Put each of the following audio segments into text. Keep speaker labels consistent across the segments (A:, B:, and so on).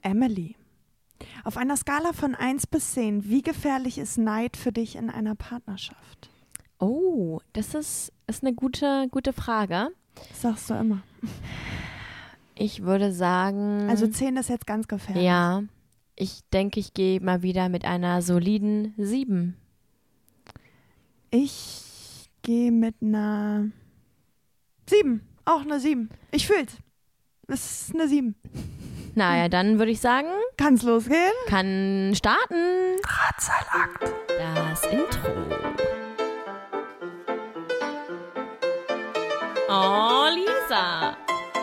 A: Emily, auf einer Skala von 1 bis 10, wie gefährlich ist Neid für dich in einer Partnerschaft?
B: Oh, das ist eine gute Frage.
A: Das sagst du immer.
B: Ich würde sagen...
A: Also 10 ist jetzt ganz gefährlich.
B: Ja, ich denke, ich gehe mal wieder mit einer soliden 7.
A: Ich gehe mit einer 7. Auch eine 7. Ich fühl's. Es ist eine 7.
B: Naja, dann würde ich sagen,
A: Kann's losgehen?
B: kann starten.
A: Drahtseilakt.
B: Das Intro. Oh, Lisa.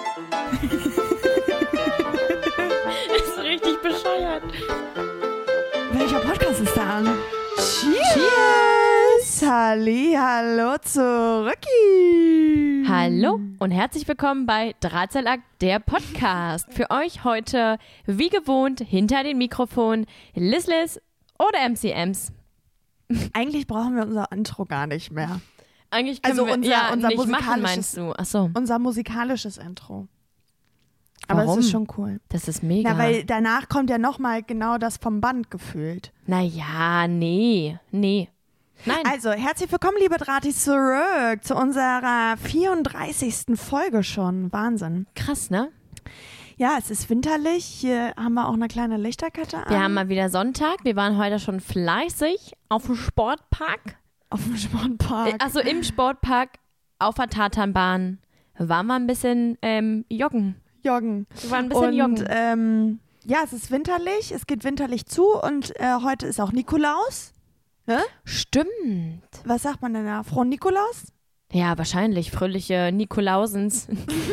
B: Ist richtig bescheuert.
A: Welcher Podcast ist da an? Cheers! Hallo zurücki!
B: Hallo und herzlich willkommen bei Drahtseilakt, der Podcast. Für euch heute, wie gewohnt, hinter den Mikrofonen Liz oder MCMs.
A: Eigentlich brauchen wir unser Intro gar nicht mehr.
B: Eigentlich können
A: Also
B: wir
A: unser
B: nicht machen,
A: musikalisches-
B: meinst du? Ach so.
A: Unser musikalisches Intro. Aber
B: Warum?
A: es ist schon cool.
B: Das ist mega.
A: Na, weil danach kommt ja nochmal genau das vom Band gefühlt.
B: Naja, nee. Nein.
A: Also, herzlich willkommen, liebe Drahtis, zurück zu unserer 34. Folge schon. Wahnsinn.
B: Krass, ne?
A: Ja, es ist winterlich. Hier haben wir auch eine kleine Lichterkette an.
B: Wir haben mal wieder Sonntag. Wir waren heute schon fleißig auf dem Sportpark.
A: Auf dem Sportpark.
B: Also im Sportpark auf der Tatanbahn. Waren wir ein bisschen joggen.
A: Joggen.
B: Wir waren ein bisschen joggen.
A: Ja, es ist winterlich. Es geht winterlich zu und heute ist auch Nikolaus. Ne?
B: Stimmt.
A: Was sagt man denn da? Frohen Nikolaus?
B: Ja, wahrscheinlich. Fröhliche Nikolausens.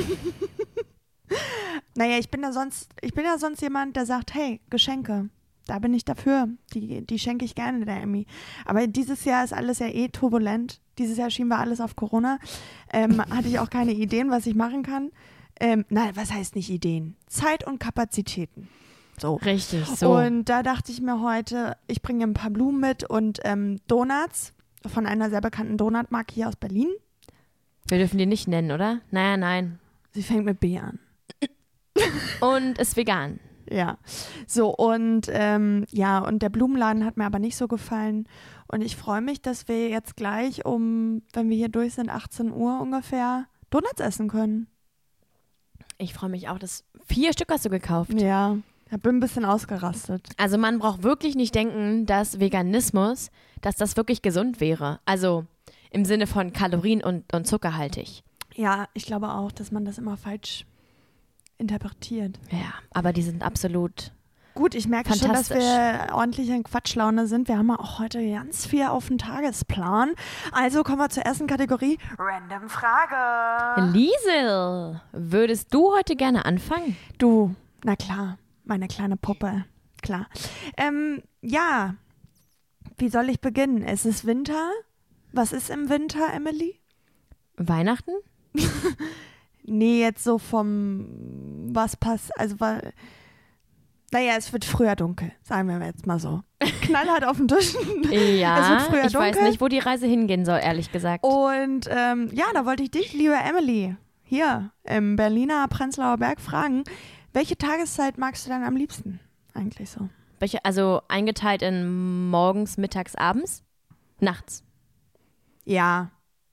A: Naja, ich bin ja sonst jemand, der sagt, hey, Geschenke. Da bin ich dafür. Die schenke ich gerne der Emmy. Aber dieses Jahr ist alles ja turbulent. Dieses Jahr schieben wir alles auf Corona. Hatte ich auch keine Ideen, was ich machen kann. Nein, was heißt nicht Ideen? Zeit und Kapazitäten. So.
B: Richtig, so.
A: Und da dachte ich mir heute, ich bringe ein paar Blumen mit und Donuts von einer sehr bekannten Donutmarke hier aus Berlin.
B: Wir dürfen die nicht nennen, oder? Naja, nein.
A: Sie fängt mit B an.
B: Und ist vegan.
A: Ja, so und und der Blumenladen hat mir aber nicht so gefallen und ich freue mich, dass wir jetzt gleich wenn wir hier durch sind, 18 Uhr ungefähr, Donuts essen können.
B: Ich freue mich auch, 4 Stück hast du gekauft.
A: Ja, ich bin ein bisschen ausgerastet.
B: Also man braucht wirklich nicht denken, dass Veganismus, dass das wirklich gesund wäre. Also im Sinne von Kalorien und zuckerhaltig.
A: Ja, ich glaube auch, dass man das immer falsch interpretiert.
B: Ja, aber die sind absolut
A: Gut, ich merke schon, dass
B: fantastisch.
A: wir ordentlich in Quatschlaune sind. Wir haben ja auch heute ganz viel auf dem Tagesplan. Also kommen wir zur ersten Kategorie. Random Frage.
B: Liesel, würdest du heute gerne anfangen?
A: Du, na klar, meine kleine Puppe. Klar. Ja, wie soll ich beginnen? Es ist Winter. Was ist im Winter, Emily?
B: Weihnachten?
A: Nee, jetzt so was passt, naja, es wird früher dunkel, sagen wir jetzt mal so. Knallhart auf dem Tisch.
B: Ja,
A: Es wird früher
B: ich weiß
A: dunkel.
B: nicht, wo die Reise hingehen soll, ehrlich gesagt.
A: Und ja, da wollte ich dich, liebe Emily, hier im Berliner Prenzlauer Berg fragen, welche Tageszeit magst du dann am liebsten eigentlich so?
B: Also eingeteilt in morgens, mittags, abends? Nachts?
A: Ja.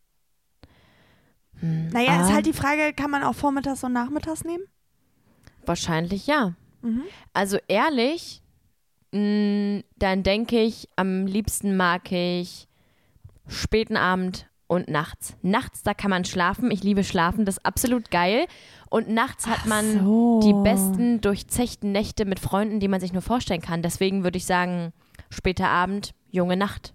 A: Naja, ist halt die Frage, kann man auch vormittags und nachmittags nehmen?
B: Wahrscheinlich ja.
A: Mhm.
B: Also ehrlich, dann denke ich, am liebsten mag ich späten Abend und nachts. Nachts, da kann man schlafen. Ich liebe Schlafen, das ist absolut geil. Und nachts hat man
A: so.
B: die besten durchzechten Nächte mit Freunden, die man sich nur vorstellen kann. Deswegen würde ich sagen, später Abend, junge Nacht.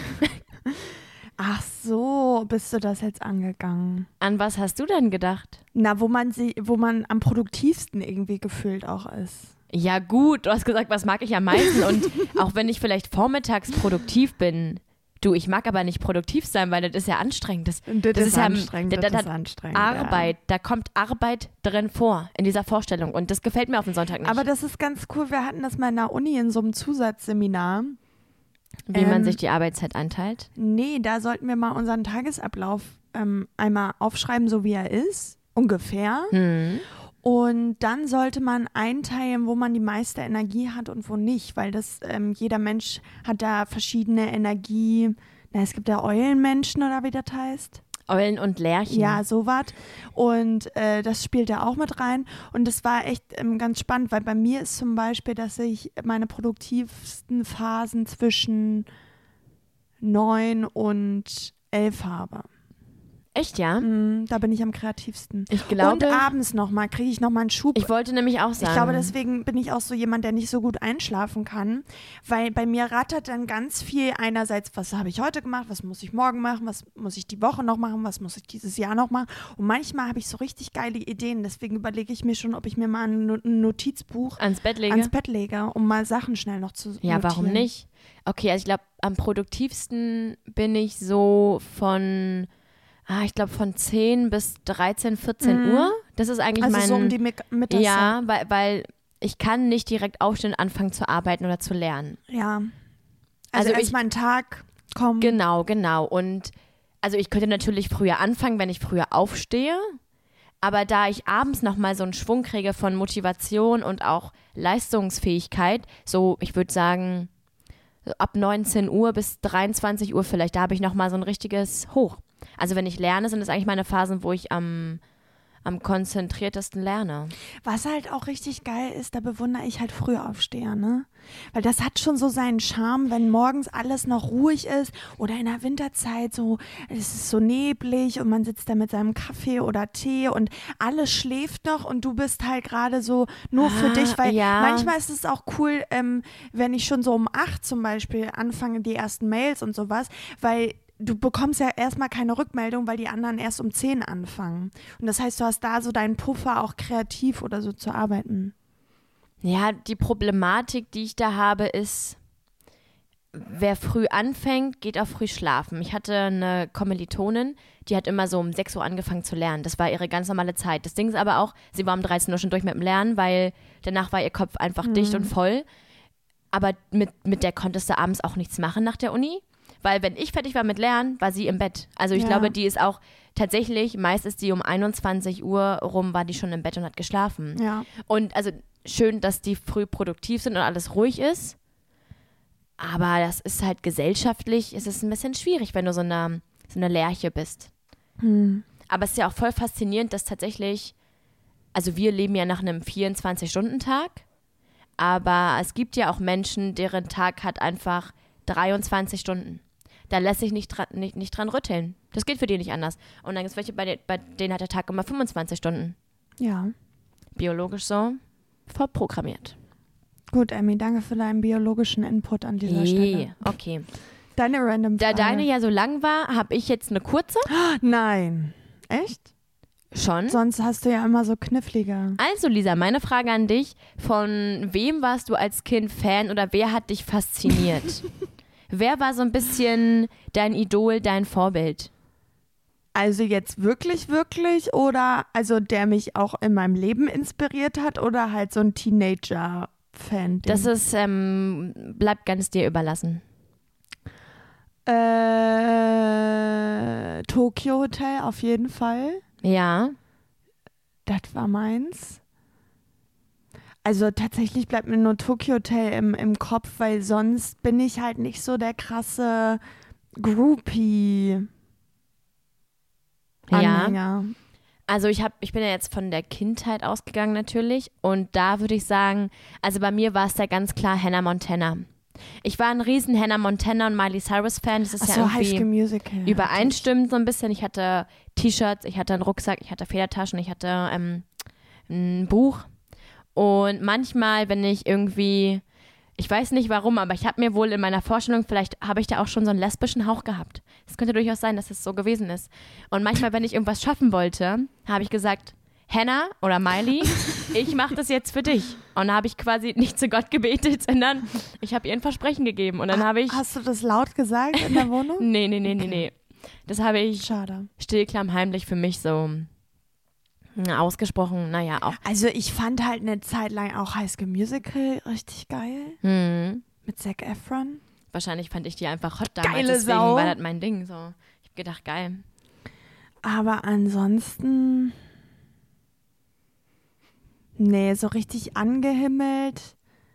A: Ach so, bist du das jetzt angegangen?
B: An was hast du denn gedacht?
A: Na, wo man am produktivsten irgendwie gefühlt auch ist.
B: Ja gut, du hast gesagt, was mag ich am meisten? Und auch wenn ich vielleicht vormittags produktiv bin, ich mag aber nicht produktiv sein, weil das ist ja anstrengend. Das ist ja
A: anstrengend.
B: das ist anstrengend. Arbeit, da kommt Arbeit drin vor, in dieser Vorstellung. Und das gefällt mir auf den Sonntag nicht.
A: Aber das ist ganz cool. Wir hatten das mal in der Uni in so einem Zusatzseminar.
B: Wie man sich die Arbeitszeit einteilt?
A: Nee, da sollten wir mal unseren Tagesablauf einmal aufschreiben, so wie er ist, ungefähr. Und dann sollte man einteilen, wo man die meiste Energie hat und wo nicht, weil das jeder Mensch hat da verschiedene Energie. Na, es gibt ja Eulenmenschen oder wie das heißt.
B: Eulen und Lerchen.
A: Ja, sowas. Und das spielt da auch mit rein. Und das war echt ganz spannend, weil bei mir ist zum Beispiel, dass ich meine produktivsten Phasen zwischen 9 und 11 habe.
B: Echt, ja?
A: Da bin ich am kreativsten.
B: Ich glaube.
A: Und abends nochmal, kriege ich nochmal einen Schub.
B: Ich wollte nämlich auch sagen.
A: Ich glaube, deswegen bin ich auch so jemand, der nicht so gut einschlafen kann, weil bei mir rattert dann ganz viel einerseits, was habe ich heute gemacht, was muss ich morgen machen, was muss ich die Woche noch machen, was muss ich dieses Jahr noch machen. Und manchmal habe ich so richtig geile Ideen, deswegen überlege ich mir schon, ob ich mir mal ein Notizbuch
B: ans Bett lege,
A: um mal Sachen schnell noch zu notieren.
B: Ja, warum nicht? Okay, also ich glaube, am produktivsten bin ich so von... ich glaube von 10 bis 13, 14 Uhr. Das ist eigentlich
A: also
B: mein...
A: so um die Mittagszeit.
B: Ja, weil ich kann nicht direkt aufstehen und anfangen zu arbeiten oder zu lernen.
A: Ja. Also erst mal ein Tag kommen.
B: Genau. Und also ich könnte natürlich früher anfangen, wenn ich früher aufstehe. Aber da ich abends nochmal so einen Schwung kriege von Motivation und auch Leistungsfähigkeit, so ich würde sagen ab 19 Uhr bis 23 Uhr vielleicht, da habe ich nochmal so ein richtiges Hoch. Also wenn ich lerne, sind das eigentlich meine Phasen, wo ich am konzentriertesten lerne.
A: Was halt auch richtig geil ist, da bewundere ich halt Frühaufsteher, ne? Weil das hat schon so seinen Charme, wenn morgens alles noch ruhig ist oder in der Winterzeit so, es ist so neblig und man sitzt da mit seinem Kaffee oder Tee und alles schläft noch und du bist halt gerade so nur für dich, weil manchmal ist es auch cool, wenn ich schon so um 8 zum Beispiel anfange, die ersten Mails und sowas, weil du bekommst ja erstmal keine Rückmeldung, weil die anderen erst um 10 anfangen. Und das heißt, du hast da so deinen Puffer, auch kreativ oder so zu arbeiten.
B: Ja, die Problematik, die ich da habe, ist, wer früh anfängt, geht auch früh schlafen. Ich hatte eine Kommilitonin, die hat immer so um 6 Uhr angefangen zu lernen. Das war ihre ganz normale Zeit. Das Ding ist aber auch, sie war um 13 Uhr schon durch mit dem Lernen, weil danach war ihr Kopf einfach dicht und voll. Aber mit der konntest du abends auch nichts machen nach der Uni. Weil wenn ich fertig war mit Lernen, war sie im Bett. Also ich glaube, die ist auch tatsächlich, meist ist die um 21 Uhr rum, war die schon im Bett und hat geschlafen.
A: Ja.
B: Und also schön, dass die früh produktiv sind und alles ruhig ist. Aber das ist halt gesellschaftlich, es ist ein bisschen schwierig, wenn du so eine Lerche bist. Aber es ist ja auch voll faszinierend, dass tatsächlich, also wir leben ja nach einem 24-Stunden-Tag, aber es gibt ja auch Menschen, deren Tag hat einfach 23 Stunden. Da lässt sich nicht dran rütteln. Das geht für die nicht anders. Und dann gibt es welche, bei denen hat der Tag immer 25 Stunden.
A: Ja.
B: Biologisch so vorprogrammiert.
A: Gut, Emmy, danke für deinen biologischen Input an dieser Stelle.
B: Okay.
A: Deine random Frage.
B: Da deine ja so lang war, habe ich jetzt eine kurze.
A: Nein. Echt?
B: Schon?
A: Sonst hast du ja immer so knifflige.
B: Also Lisa, meine Frage an dich. Von wem warst du als Kind Fan oder wer hat dich fasziniert? Wer war so ein bisschen dein Idol, dein Vorbild?
A: Also jetzt wirklich, wirklich oder also der mich auch in meinem Leben inspiriert hat oder halt so ein Teenager-Fan?
B: Das ist, bleibt ganz dir überlassen.
A: Tokyo Hotel auf jeden Fall.
B: Ja.
A: Das war meins. Also tatsächlich bleibt mir nur Tokyo Hotel im Kopf, weil sonst bin ich halt nicht so der krasse Groupie-Anhänger.
B: Ja. Also ich bin ja jetzt von der Kindheit ausgegangen natürlich und da würde ich sagen, also bei mir war es da ganz klar Hannah Montana. Ich war ein riesen Hannah Montana und Miley Cyrus Fan. Das ist ja
A: High School Musical,
B: übereinstimmend so ein bisschen. Ich hatte T-Shirts, ich hatte einen Rucksack, ich hatte Federtaschen, ich hatte ein Buch. Und manchmal, wenn ich irgendwie, ich weiß nicht warum, aber ich habe mir wohl in meiner Vorstellung, vielleicht habe ich da auch schon so einen lesbischen Hauch gehabt. Es könnte durchaus sein, dass es so gewesen ist. Und manchmal, wenn ich irgendwas schaffen wollte, habe ich gesagt, Hannah oder Miley, ich mache das jetzt für dich. Und da habe ich quasi nicht zu Gott gebetet, sondern ich habe ihr ein Versprechen gegeben. Und dann habe ich...
A: Hast du das laut gesagt in der Wohnung?
B: Nee. Das habe ich stillklammheimlich für mich so ausgesprochen, naja, auch.
A: Also ich fand halt eine Zeit lang auch High School Musical richtig geil. Mit Zac Efron.
B: Wahrscheinlich fand ich die einfach hot damals,
A: Geile
B: deswegen
A: Sau.
B: war das mein Ding. So. Ich habe gedacht, geil.
A: Aber ansonsten... Nee, so richtig angehimmelt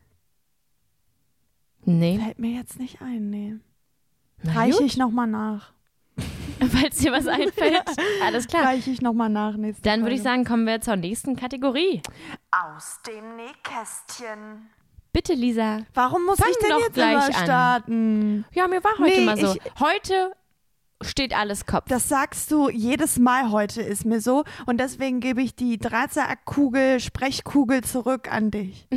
B: Nee.
A: fällt mir jetzt nicht ein, nee.
B: Na
A: Reiche
B: gut.
A: ich nochmal nach.
B: Falls dir was einfällt. Alles klar.
A: Reiche ich nochmal nach.
B: Dann würde ich sagen, kommen wir zur nächsten Kategorie.
A: Aus dem Nähkästchen.
B: Bitte, Lisa.
A: Warum muss
B: Fang
A: ich denn
B: doch
A: jetzt
B: gleich
A: immer
B: an.
A: starten?
B: Ja, mir war heute
A: Nee,
B: mal so. Heute steht alles Kopf.
A: Das sagst du jedes Mal heute, ist mir so. Und deswegen gebe ich die Drahtseilkugel, Sprechkugel zurück an dich.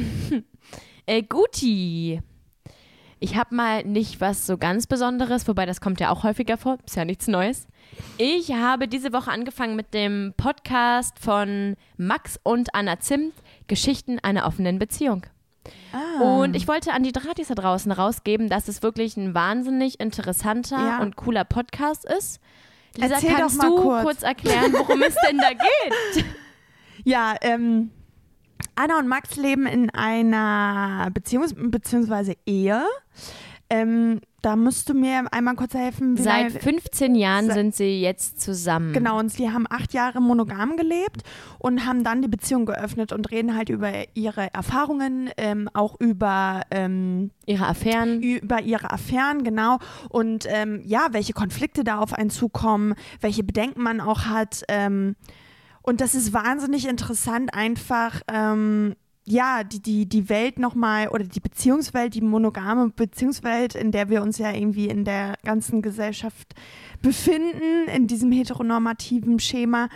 B: Guti. Ich habe mal nicht was so ganz Besonderes, wobei das kommt ja auch häufiger vor, ist ja nichts Neues. Ich habe diese Woche angefangen mit dem Podcast von Max und Anna Zimt, Geschichten einer offenen Beziehung. Und ich wollte an die Drahtis da draußen rausgeben, dass es wirklich ein wahnsinnig interessanter und cooler Podcast ist. Lisa,
A: Erzähl
B: kannst
A: doch mal
B: du
A: kurz.
B: kurz erklären, worum es denn da geht?
A: Ja, Anna und Max leben in einer Beziehung bzw. Ehe. Da musst du mir einmal kurz helfen.
B: Seit 15 Jahren sind sie jetzt zusammen.
A: Genau, und sie haben 8 Jahre monogam gelebt und haben dann die Beziehung geöffnet und reden halt über ihre Erfahrungen, auch über
B: ihre Affären.
A: Über ihre Affären, genau. Und welche Konflikte da auf einen zukommen, welche Bedenken man auch hat. Und das ist wahnsinnig interessant, einfach die Welt nochmal oder die Beziehungswelt, die monogame Beziehungswelt, in der wir uns ja irgendwie in der ganzen Gesellschaft befinden, in diesem heteronormativen Schema,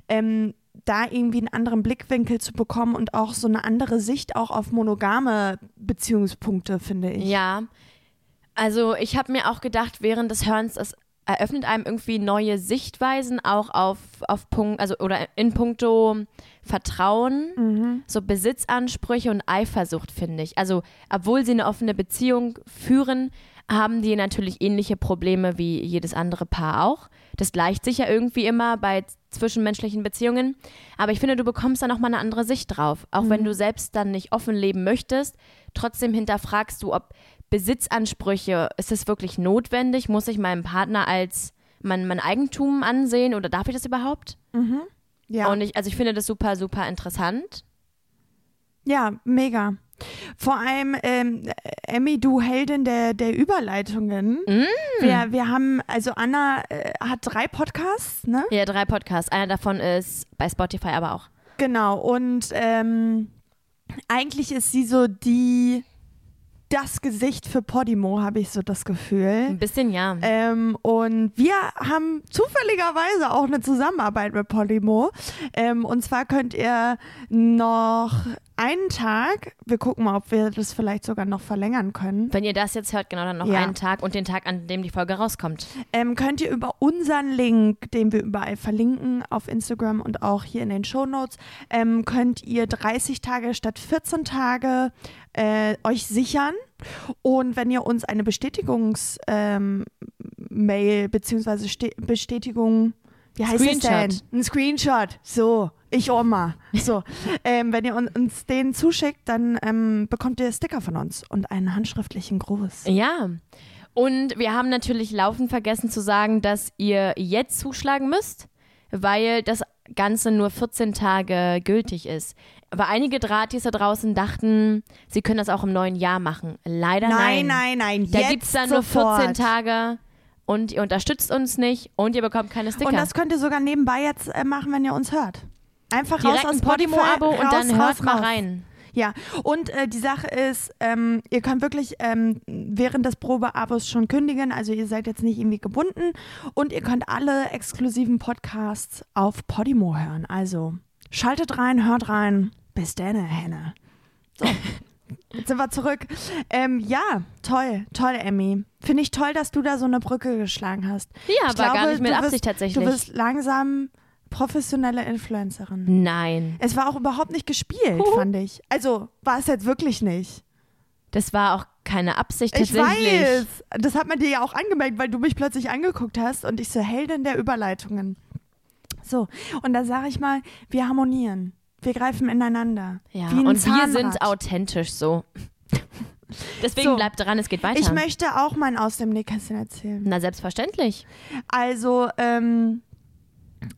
A: da irgendwie einen anderen Blickwinkel zu bekommen und auch so eine andere Sicht auch auf monogame Beziehungspunkte, finde ich.
B: Ja, also ich habe mir auch gedacht, während des Hörens, es eröffnet einem irgendwie neue Sichtweisen auch auf Punkt, also oder in puncto Vertrauen, so Besitzansprüche und Eifersucht, finde ich. Also, obwohl sie eine offene Beziehung führen, haben die natürlich ähnliche Probleme wie jedes andere Paar auch. Das gleicht sich ja irgendwie immer bei zwischenmenschlichen Beziehungen. Aber ich finde, du bekommst da nochmal eine andere Sicht drauf. Auch wenn du selbst dann nicht offen leben möchtest, trotzdem hinterfragst du, ob Besitzansprüche, ist es wirklich notwendig? Muss ich meinen Partner als mein Eigentum ansehen oder darf ich das überhaupt?
A: Ja.
B: Und ich finde das super, super interessant.
A: Ja, mega. Vor allem, Emmy, du Heldin der Überleitungen. Wir haben, also Anna hat 3 Podcasts, ne?
B: Ja, 3 Podcasts. Einer davon ist bei Spotify aber auch.
A: Genau, und eigentlich ist sie so das Gesicht für Podimo, habe ich so das Gefühl.
B: Ein bisschen, ja.
A: Und wir haben zufälligerweise auch eine Zusammenarbeit mit Podimo. Und zwar könnt ihr noch einen Tag, wir gucken mal, ob wir das vielleicht sogar noch verlängern können.
B: Wenn ihr das jetzt hört, genau, dann noch einen Tag und den Tag, an dem die Folge rauskommt.
A: Könnt ihr über unseren Link, den wir überall verlinken, auf Instagram und auch hier in den Shownotes, könnt ihr 30 Tage statt 14 Tage euch sichern. Und wenn ihr uns eine Bestätigungs-Mail bzw. Bestätigung, wie heißt es denn? Ein Screenshot. So, ich Oma. So, wenn ihr uns den zuschickt, dann bekommt ihr Sticker von uns und einen handschriftlichen Gruß.
B: Ja. Und wir haben natürlich laufend vergessen zu sagen, dass ihr jetzt zuschlagen müsst, weil das Ganze nur 14 Tage gültig ist. Aber einige Drahtis da draußen dachten, sie können das auch im neuen Jahr machen. Leider nein.
A: Nein.
B: Da gibt es dann nur 14 Tage und ihr unterstützt uns nicht und ihr bekommt keine Sticker.
A: Und das könnt ihr sogar nebenbei jetzt machen, wenn ihr uns hört. Einfach
B: direkt
A: raus aus
B: ein Podimo-Abo und dann hört mal rein.
A: Ja, und die Sache ist, ihr könnt wirklich während des Probeabos schon kündigen, also ihr seid jetzt nicht irgendwie gebunden und ihr könnt alle exklusiven Podcasts auf Podimo hören. Also schaltet rein, hört rein. Bis dann, Henne. So, jetzt sind wir zurück. Ja, toll, Emmy. Finde ich toll, dass du da so eine Brücke geschlagen hast.
B: Ja, aber gar nicht mit Absicht tatsächlich.
A: Du bist langsam professionelle Influencerin.
B: Nein.
A: Es war auch überhaupt nicht gespielt, fand ich. Also war es jetzt wirklich nicht.
B: Das war auch keine Absicht tatsächlich.
A: Ich weiß. Das hat man dir ja auch angemerkt, weil du mich plötzlich angeguckt hast und ich so Heldin der Überleitungen. So, und da sage ich mal, wir harmonieren. Wir greifen ineinander.
B: Ja,
A: wie ein
B: und
A: Zahnrad.
B: wir sind authentisch so. Deswegen
A: So.
B: bleibt dran, es geht weiter.
A: Ich möchte auch mein Aus dem Nähkästchen erzählen.
B: Na, selbstverständlich.
A: Also,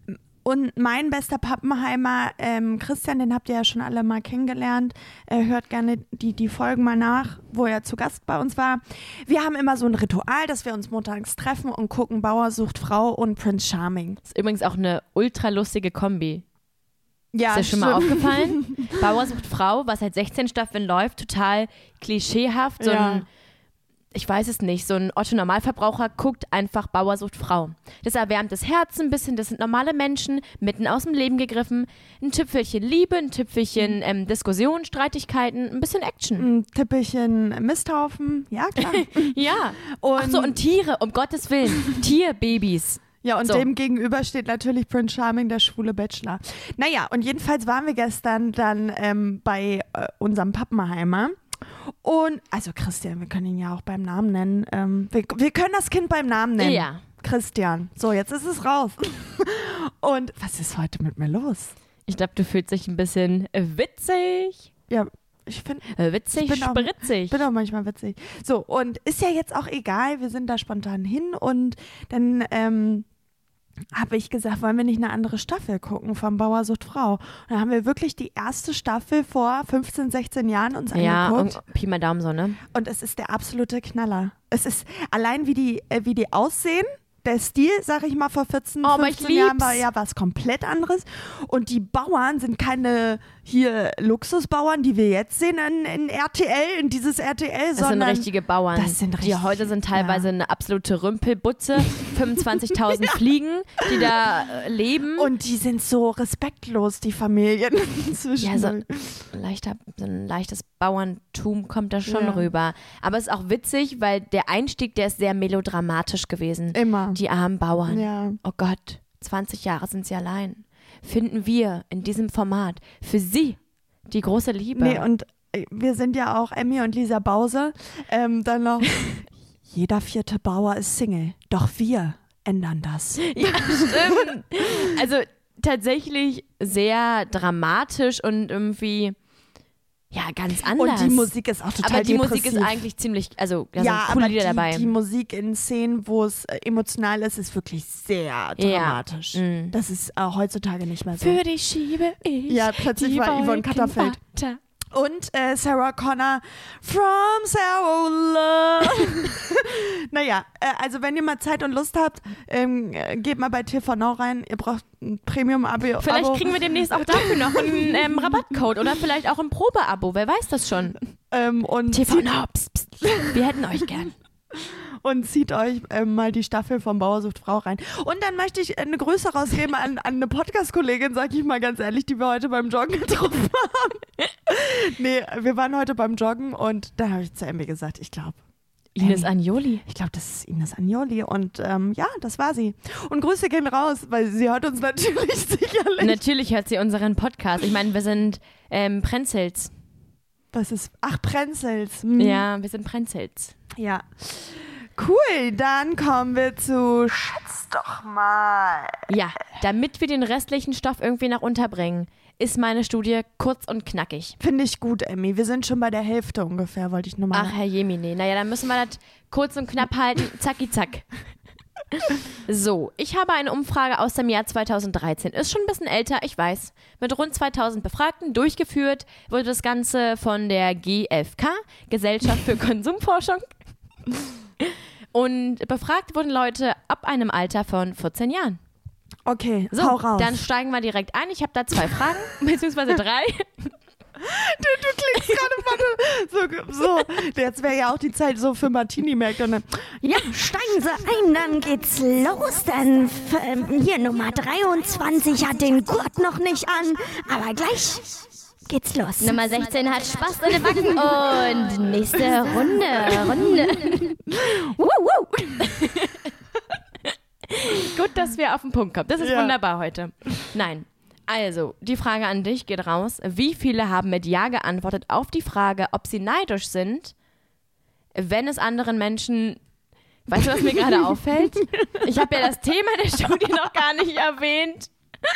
A: Und mein bester Pappenheimer, Christian, den habt ihr ja schon alle mal kennengelernt. Hört gerne die Folgen mal nach, wo er zu Gast bei uns war. Wir haben immer so ein Ritual, dass wir uns montags treffen und gucken Bauer sucht Frau und Prince Charming.
B: Das ist übrigens auch eine ultra lustige Kombi.
A: Ja,
B: ist dir schon mal aufgefallen? Bauer sucht Frau, was seit 16 Staffeln läuft, total klischeehaft. So ein, ich weiß es nicht, so ein Otto-Normalverbraucher guckt einfach Bauer sucht Frau. Das erwärmt das Herz ein bisschen, das sind normale Menschen, mitten aus dem Leben gegriffen. Ein Tüpfelchen Liebe, ein Tüpfelchen Diskussion, Streitigkeiten, ein bisschen Action.
A: Ein Tüpfelchen Misthaufen, ja klar.
B: Ja, und Tiere, um Gottes Willen, Tierbabys.
A: Ja, und dem gegenüber steht natürlich Prince Charming, der schwule Bachelor. Naja, und jedenfalls waren wir gestern dann bei unserem Pappenheimer. Und, also Christian, wir können ihn ja auch beim Namen nennen. Wir können das Kind beim Namen nennen.
B: Ja.
A: Christian. So, jetzt ist es raus. Und was ist heute mit mir los?
B: Ich glaube, du fühlst dich ein bisschen witzig.
A: Ja, ich finde...
B: Witzig, spritzig.
A: Ich bin auch manchmal witzig. So, und ist ja jetzt auch egal, wir sind da spontan hin und dann habe ich gesagt, wollen wir nicht eine andere Staffel gucken vom Bauer sucht Frau? Und dann haben wir wirklich die erste Staffel vor 15, 16 Jahren uns angeguckt.
B: Ja, Pi mal Daumen so, ne?
A: Und es ist der absolute Knaller. Es ist allein, wie die aussehen. Der Stil, sag ich mal, vor 14, 15 Jahren war es komplett anderes. Und die Bauern sind keine hier Luxusbauern, die wir jetzt sehen in RTL, in dieses RTL,
B: das sind richtige Bauern.
A: Das sind richtige,
B: die heute sind teilweise eine absolute Rümpelbutze, 25.000 Fliegen, die da leben.
A: Und die sind so respektlos, die Familien inzwischen.
B: Ja, so ein leichtes Bauerntum kommt da schon rüber. Aber es ist auch witzig, weil der Einstieg, der ist sehr melodramatisch gewesen.
A: Immer.
B: Die armen Bauern.
A: Ja.
B: Oh Gott, 20 Jahre sind sie allein. Finden wir in diesem Format für sie die große Liebe.
A: Nee, und wir sind ja auch Emmy und Lisa Bause. Dann noch, jeder 4. Bauer ist Single, doch wir ändern das.
B: Ja, stimmt. Also tatsächlich sehr dramatisch und irgendwie ganz anders.
A: Und die Musik ist auch total
B: Aber die
A: depressiv.
B: Musik ist eigentlich ziemlich, also da
A: ja,
B: sind coole
A: aber
B: Lieder dabei.
A: Die Musik in Szenen, wo es emotional ist wirklich sehr dramatisch.
B: Ja.
A: Das ist heutzutage nicht mehr so.
B: Für dich schiebe ich.
A: Ja, plötzlich war Yvonne Katterfeld.
B: Weiter.
A: Und Sarah Connor from Sarah Love. Naja, also wenn ihr mal Zeit und Lust habt, geht mal bei TV Now rein. Ihr braucht ein Premium-Abo.
B: Vielleicht kriegen wir demnächst auch dafür noch einen Rabattcode oder vielleicht auch ein Probeabo. Wer weiß das schon.
A: Und
B: TV Now, pst. Wir hätten euch gern.
A: Und zieht euch mal die Staffel vom Bauer sucht Frau rein. Und dann möchte ich eine Grüße rausgeben an eine Podcast-Kollegin, sag ich mal ganz ehrlich, die wir heute beim Joggen getroffen haben. Nee, wir waren heute beim Joggen und da habe ich zu Emmy gesagt, ich glaube,
B: Ines Agnoli.
A: Ich glaube, das ist Ines Agnoli und das war sie. Und Grüße gehen raus, weil sie hört uns natürlich sicherlich.
B: Natürlich hört sie unseren Podcast. Ich meine, wir sind Prenzels.
A: Was ist? Ach, Prenzels.
B: Ja, wir sind Prenzels.
A: Ja. Cool, dann kommen wir zu Schätz doch mal.
B: Ja, damit wir den restlichen Stoff irgendwie noch unterbringen, ist meine Studie kurz und knackig.
A: Finde ich gut, Emmy. Wir sind schon bei der Hälfte ungefähr, wollte ich nur mal.
B: Ach, Herr Jemine. Naja, dann müssen wir das kurz und knapp halten. Zacki, zack. So, ich habe eine Umfrage aus dem Jahr 2013. Ist schon ein bisschen älter, ich weiß. Mit rund 2000 Befragten durchgeführt wurde das Ganze von der GfK, Gesellschaft für Konsumforschung. Und befragt wurden Leute ab einem Alter von 14 Jahren.
A: Okay,
B: so,
A: hau raus.
B: Dann steigen wir direkt ein. Ich habe da 2 Fragen, beziehungsweise 3.
A: Du klingst gerade so. Jetzt wäre ja auch die Zeit so für Martini-Märkte.
C: Ja, steigen Sie ein, dann geht's los. Dann hier Nummer 23 hat den Gurt noch nicht an, aber gleich geht's los.
D: Nummer 16 hat Spaß in den Backen und nächste Runde.
B: Gut, dass wir auf den Punkt kommen. Das ist wunderbar heute. Nein. Also, die Frage an dich geht raus. Wie viele haben mit Ja geantwortet auf die Frage, ob sie neidisch sind, wenn es anderen Menschen... Weißt du, was mir gerade auffällt? Ich habe ja das Thema der Studie noch gar nicht erwähnt.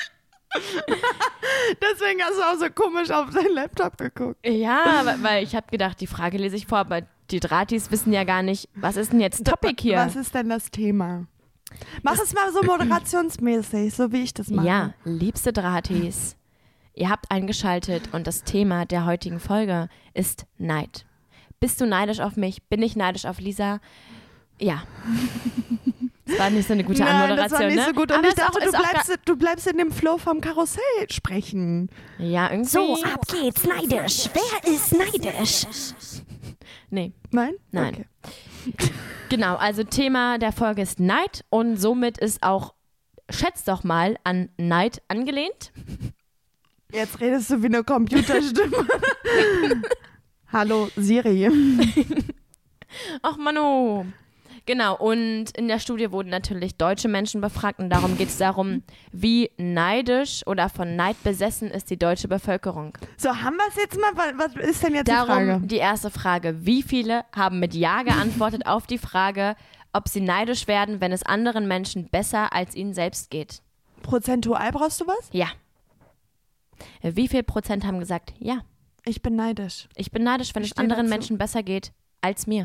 A: Deswegen hast du auch so komisch auf deinen Laptop geguckt.
B: Ja, weil ich habe gedacht, die Frage lese ich vor, aber die Drahtis wissen ja gar nicht, was ist denn jetzt Topic hier?
A: Was ist denn das Thema? Mach es mal so moderationsmäßig, so wie ich das mache.
B: Ja, liebste Drahtis, ihr habt eingeschaltet und das Thema der heutigen Folge ist Neid. Bist du neidisch auf mich? Bin ich neidisch auf Lisa? Ja. Das war nicht so eine gute Anmoderation,
A: das war nicht
B: ne?
A: so gut. Und
B: Aber
A: ich
B: es ist
A: dachte, du bleibst in dem Flow vom Karussell sprechen.
B: Ja, irgendwie.
C: So, ab geht's, neidisch. Wer ist neidisch?
B: Nee.
A: Nein?
B: Nein.
A: Okay.
B: Genau, also Thema der Folge ist Neid und somit ist auch, schätzt doch mal, an Neid angelehnt.
A: Jetzt redest du wie eine Computerstimme. Hallo, Siri.
B: Ach Manu. Genau, und in der Studie wurden natürlich deutsche Menschen befragt und darum geht es darum, wie neidisch oder von Neid besessen ist die deutsche Bevölkerung.
A: So, haben wir es jetzt mal? Was ist denn jetzt die Frage?
B: Darum die erste Frage. Wie viele haben mit Ja geantwortet auf die Frage, ob sie neidisch werden, wenn es anderen Menschen besser als ihnen selbst geht?
A: Prozentual brauchst du was?
B: Ja. Wie viel Prozent haben gesagt, ja,
A: Ich bin neidisch.
B: ich bin neidisch, wenn
A: Ich
B: es
A: stehe
B: anderen
A: dazu.
B: Menschen besser geht als mir?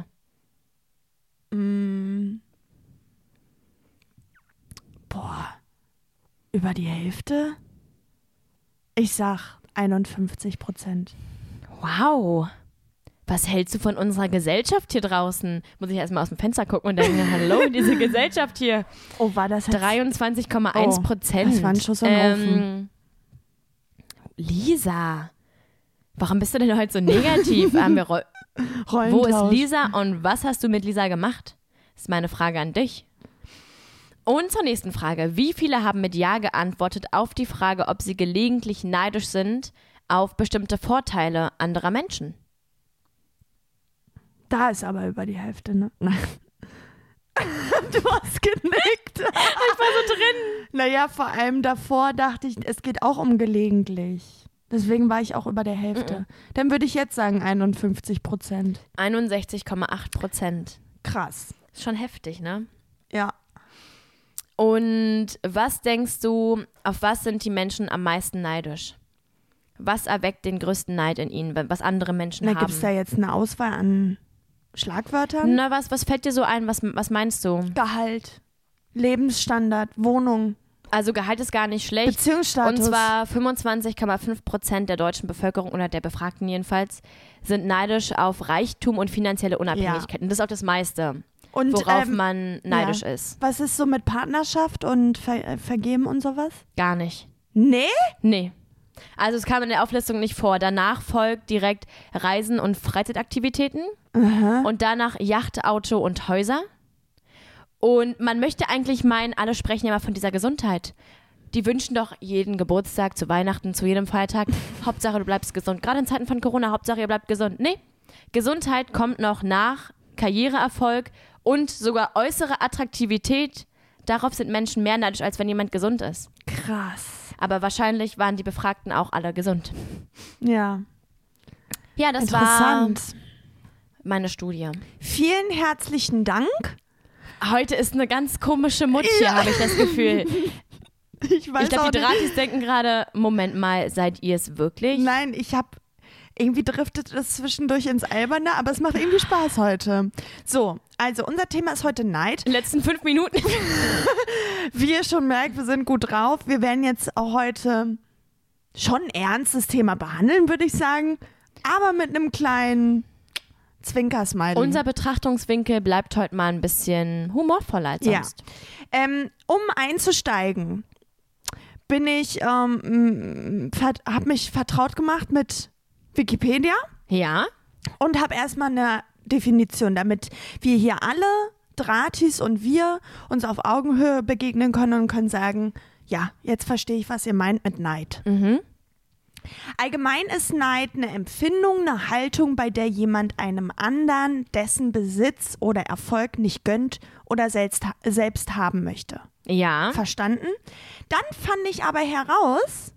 A: Boah. Über die Hälfte? Ich sag 51%.
B: Wow. Was hältst du von unserer Gesellschaft hier draußen? Muss ich erstmal aus dem Fenster gucken und denken, hallo, diese Gesellschaft hier.
A: Oh, war das jetzt?
B: 23,1%.
A: das war ein Schuss in den Ofen.
B: Lisa, warum bist du denn heute so negativ? Wo
A: Rollentausch.
B: ist Lisa und was hast du mit Lisa gemacht? Das ist meine Frage an dich. Und zur nächsten Frage. Wie viele haben mit Ja geantwortet auf die Frage, ob sie gelegentlich neidisch sind auf bestimmte Vorteile anderer Menschen?
A: Da ist aber über die Hälfte, ne? Nein. Du hast genickt. Ich war so drin. Naja, vor allem davor dachte ich, es geht auch um gelegentlich. Deswegen war ich auch über der Hälfte. Dann würde ich jetzt sagen 51%.
B: 61,8%.
A: Krass.
B: Ist schon heftig, ne?
A: Ja.
B: Und was denkst du, auf was sind die Menschen am meisten neidisch? Was erweckt den größten Neid in ihnen, was andere Menschen
A: Da
B: haben?
A: gibt es da jetzt eine Auswahl an Schlagwörtern?
B: Na, was fällt dir so ein? Was meinst du?
A: Gehalt, Lebensstandard, Wohnung,
B: Also Gehalt ist gar nicht schlecht.
A: Beziehungsstatus.
B: Und zwar 25,5% der deutschen Bevölkerung oder der Befragten jedenfalls sind neidisch auf Reichtum und finanzielle Unabhängigkeit. Und das ist auch das meiste,
A: und,
B: worauf man neidisch ist.
A: Was ist so mit Partnerschaft und Vergeben und sowas?
B: Gar nicht.
A: Nee?
B: Nee. Also es kam in der Auflistung nicht vor. Danach folgt direkt Reisen und Freizeitaktivitäten und danach Yacht, Auto und Häuser. Und man möchte eigentlich meinen, alle sprechen ja immer von dieser Gesundheit. Die wünschen doch jeden Geburtstag, zu Weihnachten, zu jedem Feiertag, Hauptsache du bleibst gesund. Gerade in Zeiten von Corona, Hauptsache ihr bleibt gesund. Nee, Gesundheit kommt noch nach Karriereerfolg und sogar äußere Attraktivität. Darauf sind Menschen mehr neidisch, als wenn jemand gesund ist.
A: Krass.
B: Aber wahrscheinlich waren die Befragten auch alle gesund.
A: Ja.
B: Ja, das war
A: Interessant.
B: meine Studie.
A: Vielen herzlichen Dank.
B: Heute ist eine ganz komische Mut hier, habe ich das Gefühl.
A: Ich weiß
B: Ich glaube,
A: auch
B: die
A: nicht.
B: Drahtis denken gerade, Moment mal, seid ihr es wirklich?
A: Nein, irgendwie driftet es zwischendurch ins Alberne, aber es macht irgendwie Spaß heute. So, also unser Thema ist heute Neid.
B: In den letzten 5 Minuten.
A: Wie ihr schon merkt, wir sind gut drauf. Wir werden jetzt auch heute schon ein ernstes Thema behandeln, würde ich sagen, aber mit einem kleinen Zwinkersmiley.
B: Unser Betrachtungswinkel bleibt heute mal ein bisschen humorvoller als
A: Ja.
B: sonst.
A: Um einzusteigen, bin ich, habe mich vertraut gemacht mit Wikipedia
B: Ja?
A: und habe erstmal eine Definition, damit wir hier alle, Drahtis und wir, uns auf Augenhöhe begegnen können und können sagen, ja, jetzt verstehe ich, was ihr meint mit Neid.
B: Mhm.
A: Allgemein ist Neid eine Empfindung, eine Haltung, bei der jemand einem anderen dessen Besitz oder Erfolg nicht gönnt oder selbst haben möchte.
B: Ja.
A: Verstanden? Dann fand ich aber heraus,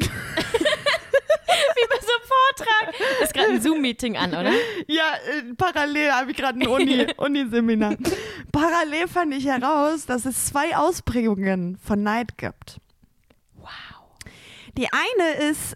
B: Wie bei so einem Vortrag. Ist gerade ein Zoom-Meeting an, oder?
A: ja, parallel habe ich gerade ein Uniseminar. Parallel fand ich heraus, dass es 2 Ausprägungen von Neid gibt.
B: Wow.
A: Die eine ist,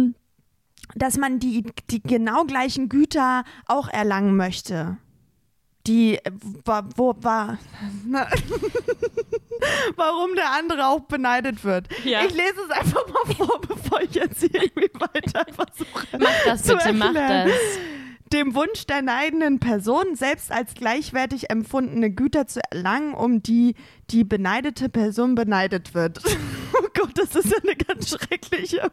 A: dass man die genau gleichen Güter auch erlangen möchte. warum der andere auch beneidet wird.
B: Ja.
A: Ich lese es einfach mal vor, bevor ich jetzt hier irgendwie weiter versuche.
B: Mach das bitte, mach das.
A: Dem Wunsch der neidenden Person, selbst als gleichwertig empfundene Güter zu erlangen, um die beneidete Person beneidet wird. Oh Gott, das ist ja eine ganz schreckliche.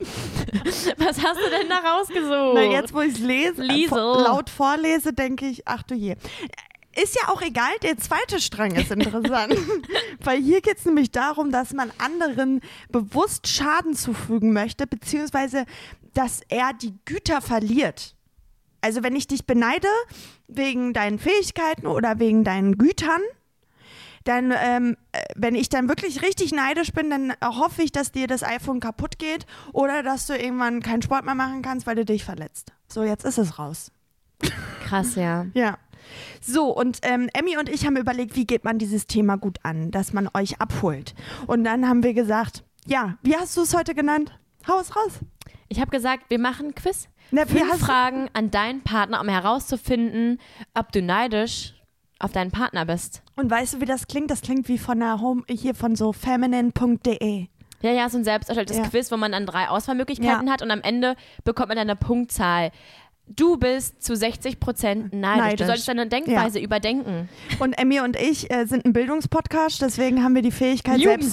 B: Was hast du denn da rausgesucht?
A: Na, jetzt, wo ich es
B: Liesel.
A: laut vorlese, denke ich, ach du je. Ist ja auch egal, der zweite Strang ist interessant. Weil hier geht es nämlich darum, dass man anderen bewusst Schaden zufügen möchte, beziehungsweise, dass er die Güter verliert. Also wenn ich dich beneide wegen deinen Fähigkeiten oder wegen deinen Gütern, dann, wenn ich dann wirklich richtig neidisch bin, dann hoffe ich, dass dir das iPhone kaputt geht oder dass du irgendwann keinen Sport mehr machen kannst, weil du dich verletzt. So, jetzt ist es raus.
B: Krass, ja.
A: Ja. So, und Emmy und ich haben überlegt, wie geht man dieses Thema gut an, dass man euch abholt. Und dann haben wir gesagt, ja, wie hast du es heute genannt? Hau es raus.
B: Ich habe gesagt, wir machen ein Quiz.
A: Na,
B: 5 Fragen an deinen Partner, um herauszufinden, ob du neidisch auf deinen Partner bist.
A: Und weißt du, wie das klingt? Das klingt wie von der hier von so feminine.de.
B: Ja, so ein selbst erstelltes Quiz, wo man dann 3 Auswahlmöglichkeiten hat und am Ende bekommt man dann eine Punktzahl. Du bist zu 60% neidisch. Du solltest deine Denkweise überdenken.
A: Und Emmy und ich sind ein Bildungspodcast, deswegen haben wir die Fähigkeit, selbst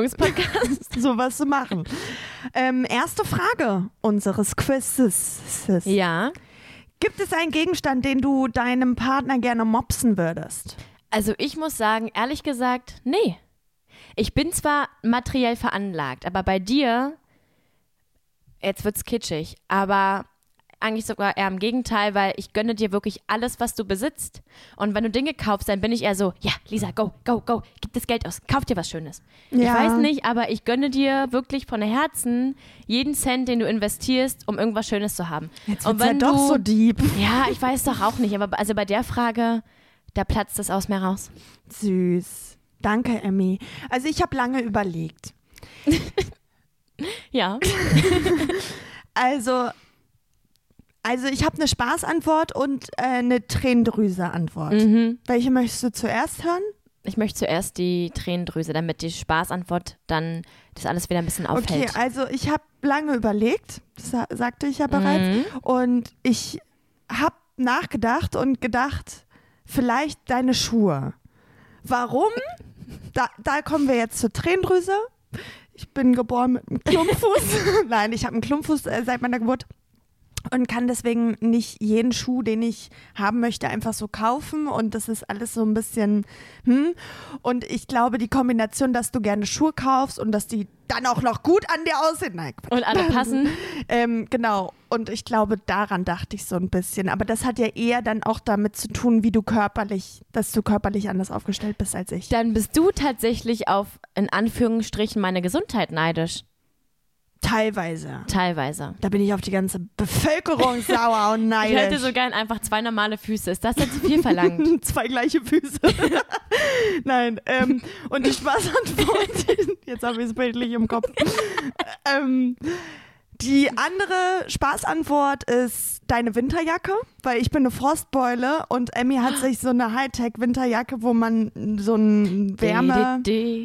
A: sowas zu machen. Erste Frage unseres Quizzes.
B: Ja.
A: Gibt es einen Gegenstand, den du deinem Partner gerne mopsen würdest?
B: Also ich muss sagen, ehrlich gesagt, nee. Ich bin zwar materiell veranlagt, aber bei dir, jetzt wird's kitschig, aber eigentlich sogar eher im Gegenteil, weil ich gönne dir wirklich alles, was du besitzt. Und wenn du Dinge kaufst, dann bin ich eher so, ja, Lisa, go, gib das Geld aus, kauf dir was Schönes. Ja. Ich weiß nicht, aber ich gönne dir wirklich von Herzen jeden Cent, den du investierst, um irgendwas Schönes zu haben.
A: Jetzt wird's ja doch so deep.
B: Ja, ich weiß doch auch nicht, aber also bei der Frage, da platzt das aus mir raus.
A: Süß. Danke, Emmy. Also ich habe lange überlegt.
B: Ja.
A: Also ich habe eine Spaßantwort und eine Tränendrüse-Antwort.
B: Mhm.
A: Welche möchtest du zuerst hören?
B: Ich möchte zuerst die Tränendrüse, damit die Spaßantwort dann das alles wieder ein bisschen aufhält.
A: Okay, also ich habe lange überlegt, das sagte ich ja bereits, und ich habe nachgedacht und gedacht, vielleicht deine Schuhe. Warum? Da kommen wir jetzt zur Tränendrüse. Ich bin geboren mit einem Klumpfuß. Nein, ich habe einen Klumpfuß seit meiner Geburt. Und kann deswegen nicht jeden Schuh, den ich haben möchte, einfach so kaufen. Und das ist alles so ein bisschen, Und ich glaube, die Kombination, dass du gerne Schuhe kaufst und dass die dann auch noch gut an dir aussehen. Nein,
B: und alle passen.
A: Genau. Und ich glaube, daran dachte ich so ein bisschen. Aber das hat ja eher dann auch damit zu tun, dass du körperlich anders aufgestellt bist als ich.
B: Dann bist du tatsächlich auf, in Anführungsstrichen, meine Gesundheit neidisch.
A: Teilweise.
B: Da
A: bin ich auf die ganze Bevölkerung sauer und neidisch.
B: Ich hätte so gern einfach 2 normale Füße. Ist das denn zu viel verlangt?
A: 2 gleiche Füße. Nein, und die Spaßantwort, jetzt habe ich es bildlich im Kopf. Die andere Spaßantwort ist deine Winterjacke, weil ich bin eine Frostbeule und Emmy hat sich so eine Hightech-Winterjacke, wo man so ein Wärme...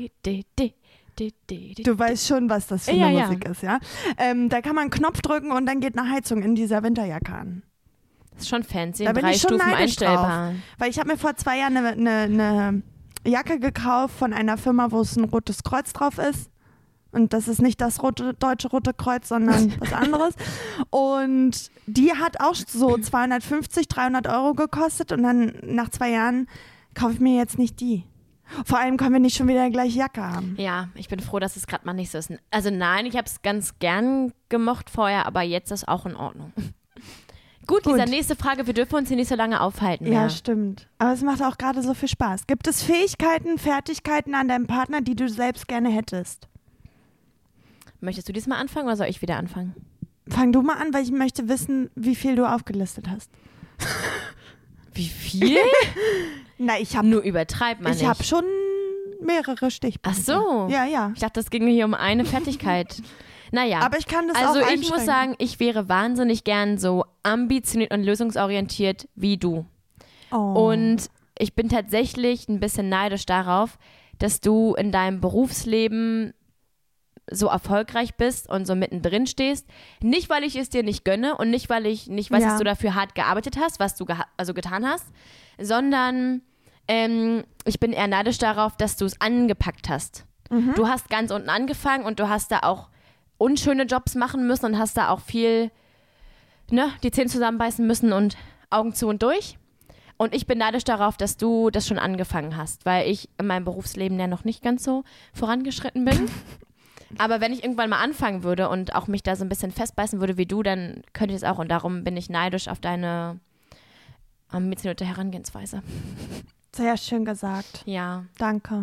A: Du weißt schon, was das für eine Musik ist, ja? Da kann man einen Knopf drücken und dann geht eine Heizung in dieser Winterjacke an.
B: Das ist schon fancy,
A: da bin
B: 3
A: ich schon
B: Stufen einstellbar.
A: Drauf, weil ich habe mir vor 2 Jahren eine Jacke gekauft von einer Firma, wo es ein rotes Kreuz drauf ist. Und das ist nicht das deutsche Rote Kreuz, sondern was anderes. Und die hat auch so 250, 300 € gekostet. Und dann nach 2 Jahren kaufe ich mir jetzt nicht die. Vor allem können wir nicht schon wieder die gleiche Jacke haben.
B: Ja, ich bin froh, dass es gerade mal nicht so ist. Also nein, ich habe es ganz gern gemocht vorher, aber jetzt ist auch in Ordnung. Gut, Lisa, nächste Frage. Wir dürfen uns hier nicht so lange aufhalten mehr.
A: Ja, stimmt. Aber es macht auch gerade so viel Spaß. Gibt es Fähigkeiten, Fertigkeiten an deinem Partner, die du selbst gerne hättest?
B: Möchtest du diesmal anfangen oder soll ich wieder anfangen?
A: Fang du mal an, weil ich möchte wissen, wie viel du aufgelistet hast.
B: Wie viel?
A: Na,
B: nur übertreib mal nicht.
A: Ich habe schon mehrere Stichpunkte.
B: Ach so.
A: Ja.
B: Ich dachte, das ging hier um eine Fertigkeit. Naja.
A: Aber ich kann das auch
B: Also
A: einschränken.
B: ich muss sagen, ich wäre wahnsinnig gern so ambitioniert und lösungsorientiert wie du. Und ich bin tatsächlich ein bisschen neidisch darauf, dass du in deinem Berufsleben so erfolgreich bist und so mittendrin stehst. Nicht, weil ich es dir nicht gönne und nicht, weil ich nicht weiß, dass du dafür hart gearbeitet hast, was du getan hast, sondern ich bin eher neidisch darauf, dass du es angepackt hast. Du hast ganz unten angefangen und du hast da auch unschöne Jobs machen müssen und hast da auch viel, die Zähne zusammenbeißen müssen und Augen zu und durch. Und ich bin neidisch darauf, dass du das schon angefangen hast, weil ich in meinem Berufsleben ja noch nicht ganz so vorangeschritten bin. Aber wenn ich irgendwann mal anfangen würde und auch mich da so ein bisschen festbeißen würde wie du, dann könnte ich es auch. Und darum bin ich neidisch auf deine ambitionierte Herangehensweise.
A: Sehr schön gesagt.
B: Ja.
A: Danke.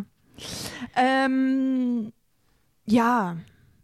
A: Ja.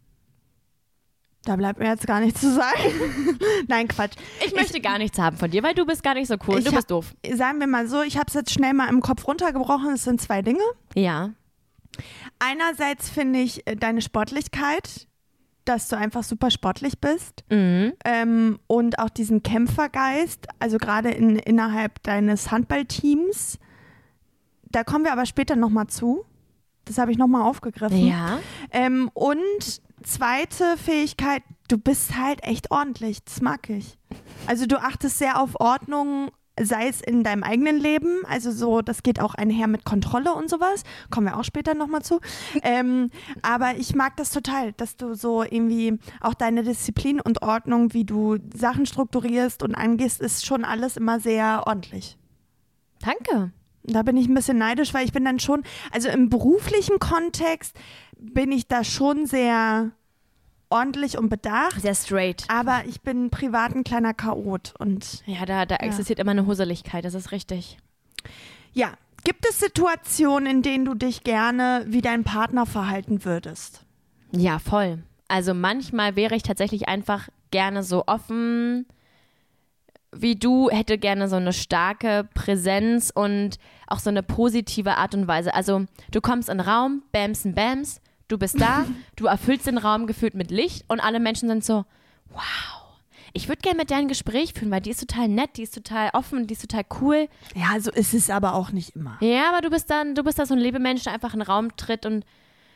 A: Da bleibt mir jetzt gar nichts zu sagen. Nein, Quatsch.
B: Ich möchte gar nichts haben von dir, weil du bist gar nicht so cool. Du bist doof.
A: Sagen wir mal so, ich habe es jetzt schnell mal im Kopf runtergebrochen. Es sind 2 Dinge.
B: Ja.
A: Einerseits finde ich deine Sportlichkeit, dass du einfach super sportlich bist. Und auch diesen Kämpfergeist, also gerade innerhalb deines Handballteams. Da kommen wir aber später nochmal zu. Das habe ich nochmal aufgegriffen.
B: Ja.
A: Und zweite Fähigkeit, du bist halt echt ordentlich. Das mag ich. Also du achtest sehr auf Ordnung, sei es in deinem eigenen Leben, also so, das geht auch einher mit Kontrolle und sowas, kommen wir auch später nochmal zu, aber ich mag das total, dass du so irgendwie auch deine Disziplin und Ordnung, wie du Sachen strukturierst und angehst, ist schon alles immer sehr ordentlich.
B: Danke.
A: Da bin ich ein bisschen neidisch, weil ich bin dann schon, also im beruflichen Kontext bin ich da schon sehr ordentlich und bedacht.
B: Sehr straight.
A: Aber ich bin privat ein kleiner Chaot. Und
B: ja, da existiert immer eine Husseligkeit, das ist richtig.
A: Ja, gibt es Situationen, in denen du dich gerne wie dein Partner verhalten würdest?
B: Ja, voll. Also manchmal wäre ich tatsächlich einfach gerne so offen wie du, hätte gerne so eine starke Präsenz und auch so eine positive Art und Weise. Also du kommst in den Raum, bams und bams, du bist da, du erfüllst den Raum gefühlt mit Licht und alle Menschen sind so, wow, ich würde gerne mit der ein Gespräch führen, weil die ist total nett, die ist total offen, die ist total cool.
A: Ja, so ist es aber auch nicht immer.
B: Ja, aber du bist da so ein Lebemensch, der einfach in den Raum tritt und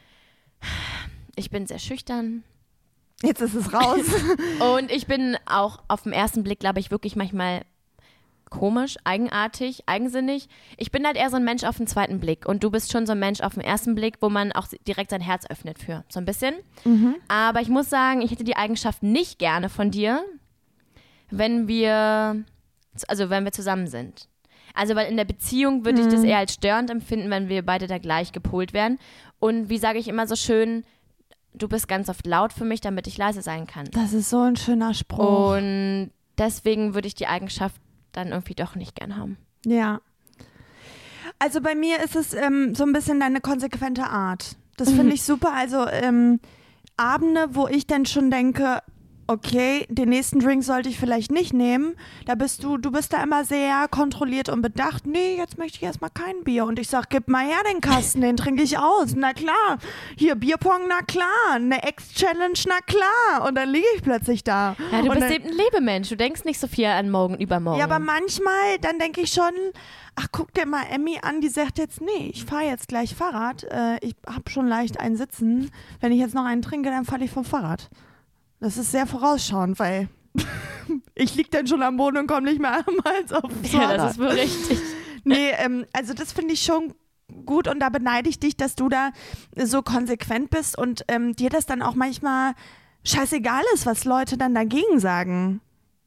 B: ich bin sehr schüchtern.
A: Jetzt ist es raus.
B: Und ich bin auch auf den ersten Blick, glaube ich, wirklich manchmal komisch, eigenartig, eigensinnig. Ich bin halt eher so ein Mensch auf den zweiten Blick und du bist schon so ein Mensch auf den ersten Blick, wo man auch direkt sein Herz öffnet für, so ein bisschen. Aber ich muss sagen, ich hätte die Eigenschaft nicht gerne von dir, wenn wir zusammen sind. Also weil in der Beziehung würde ich das eher als störend empfinden, wenn wir beide da gleich gepolt werden. Und wie sage ich immer so schön, du bist ganz oft laut für mich, damit ich leise sein kann.
A: Das ist so ein schöner Spruch.
B: Und deswegen würde ich die Eigenschaft dann irgendwie doch nicht gern haben.
A: Ja. Also bei mir ist es so ein bisschen deine konsequente Art. Das finde ich super. Also Abende, wo ich dann schon denke, okay, den nächsten Drink sollte ich vielleicht nicht nehmen. Da bist du bist da immer sehr kontrolliert und bedacht. Nee, jetzt möchte ich erstmal kein Bier. Und ich sag, gib mal her den Kasten, den trinke ich aus. Na klar. Hier, Bierpong, na klar. Eine Ex-Challenge, na klar. Und dann liege ich plötzlich da.
B: Ja, du
A: und
B: bist
A: dann,
B: eben ein Lebemensch. Du denkst nicht so viel an morgen, übermorgen.
A: ja, aber manchmal, dann denke ich schon, ach, guck dir mal Emmy an, die sagt jetzt, nee, ich fahre jetzt gleich Fahrrad. Ich habe schon leicht einen Sitzen. Wenn ich jetzt noch einen trinke, dann falle ich vom Fahrrad. Das ist sehr vorausschauend, weil ich liege dann schon am Boden und komme nicht mehr einmal auf das Fahrrad.
B: Ja, das ist wohl richtig.
A: Nee, also das finde ich schon gut und da beneide ich dich, dass du da so konsequent bist und dir das dann auch manchmal scheißegal ist, was Leute dann dagegen sagen.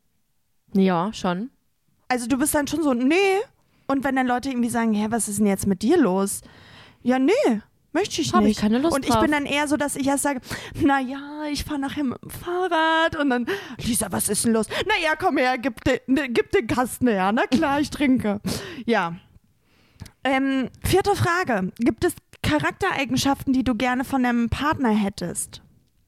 B: Ja, schon.
A: Also du bist dann schon so, nee. Und wenn dann Leute irgendwie sagen, hä, was ist denn jetzt mit dir los? Ja, nee. Möchte ich
B: Hab
A: nicht.
B: ich keine Lust
A: und ich
B: drauf.
A: bin dann eher so, dass ich erst sage, naja, ich fahre nachher mit dem Fahrrad und dann, Lisa, was ist denn los? Naja, komm her, gib den Kasten her. Na klar, ich trinke. Ja. 4. Frage. Gibt es Charaktereigenschaften, die du gerne von deinem Partner hättest?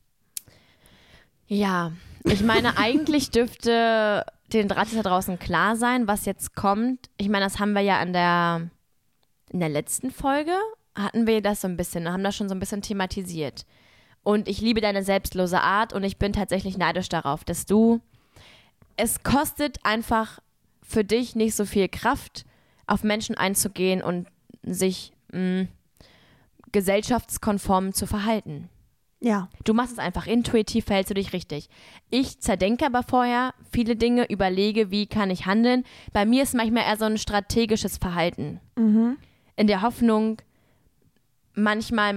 B: Ja, ich meine, eigentlich dürfte den Drahtis da draußen klar sein, was jetzt kommt. Ich meine, das haben wir ja in der letzten Folge hatten wir das so ein bisschen, haben das schon so ein bisschen thematisiert. Und ich liebe deine selbstlose Art und ich bin tatsächlich neidisch darauf, dass es kostet einfach für dich nicht so viel Kraft, auf Menschen einzugehen und sich gesellschaftskonform zu verhalten.
A: Ja.
B: Du machst es einfach intuitiv, verhältst du dich richtig. Ich zerdenke aber vorher viele Dinge, überlege, wie kann ich handeln. Bei mir ist manchmal eher so ein strategisches Verhalten.
A: Mhm.
B: In der Hoffnung, manchmal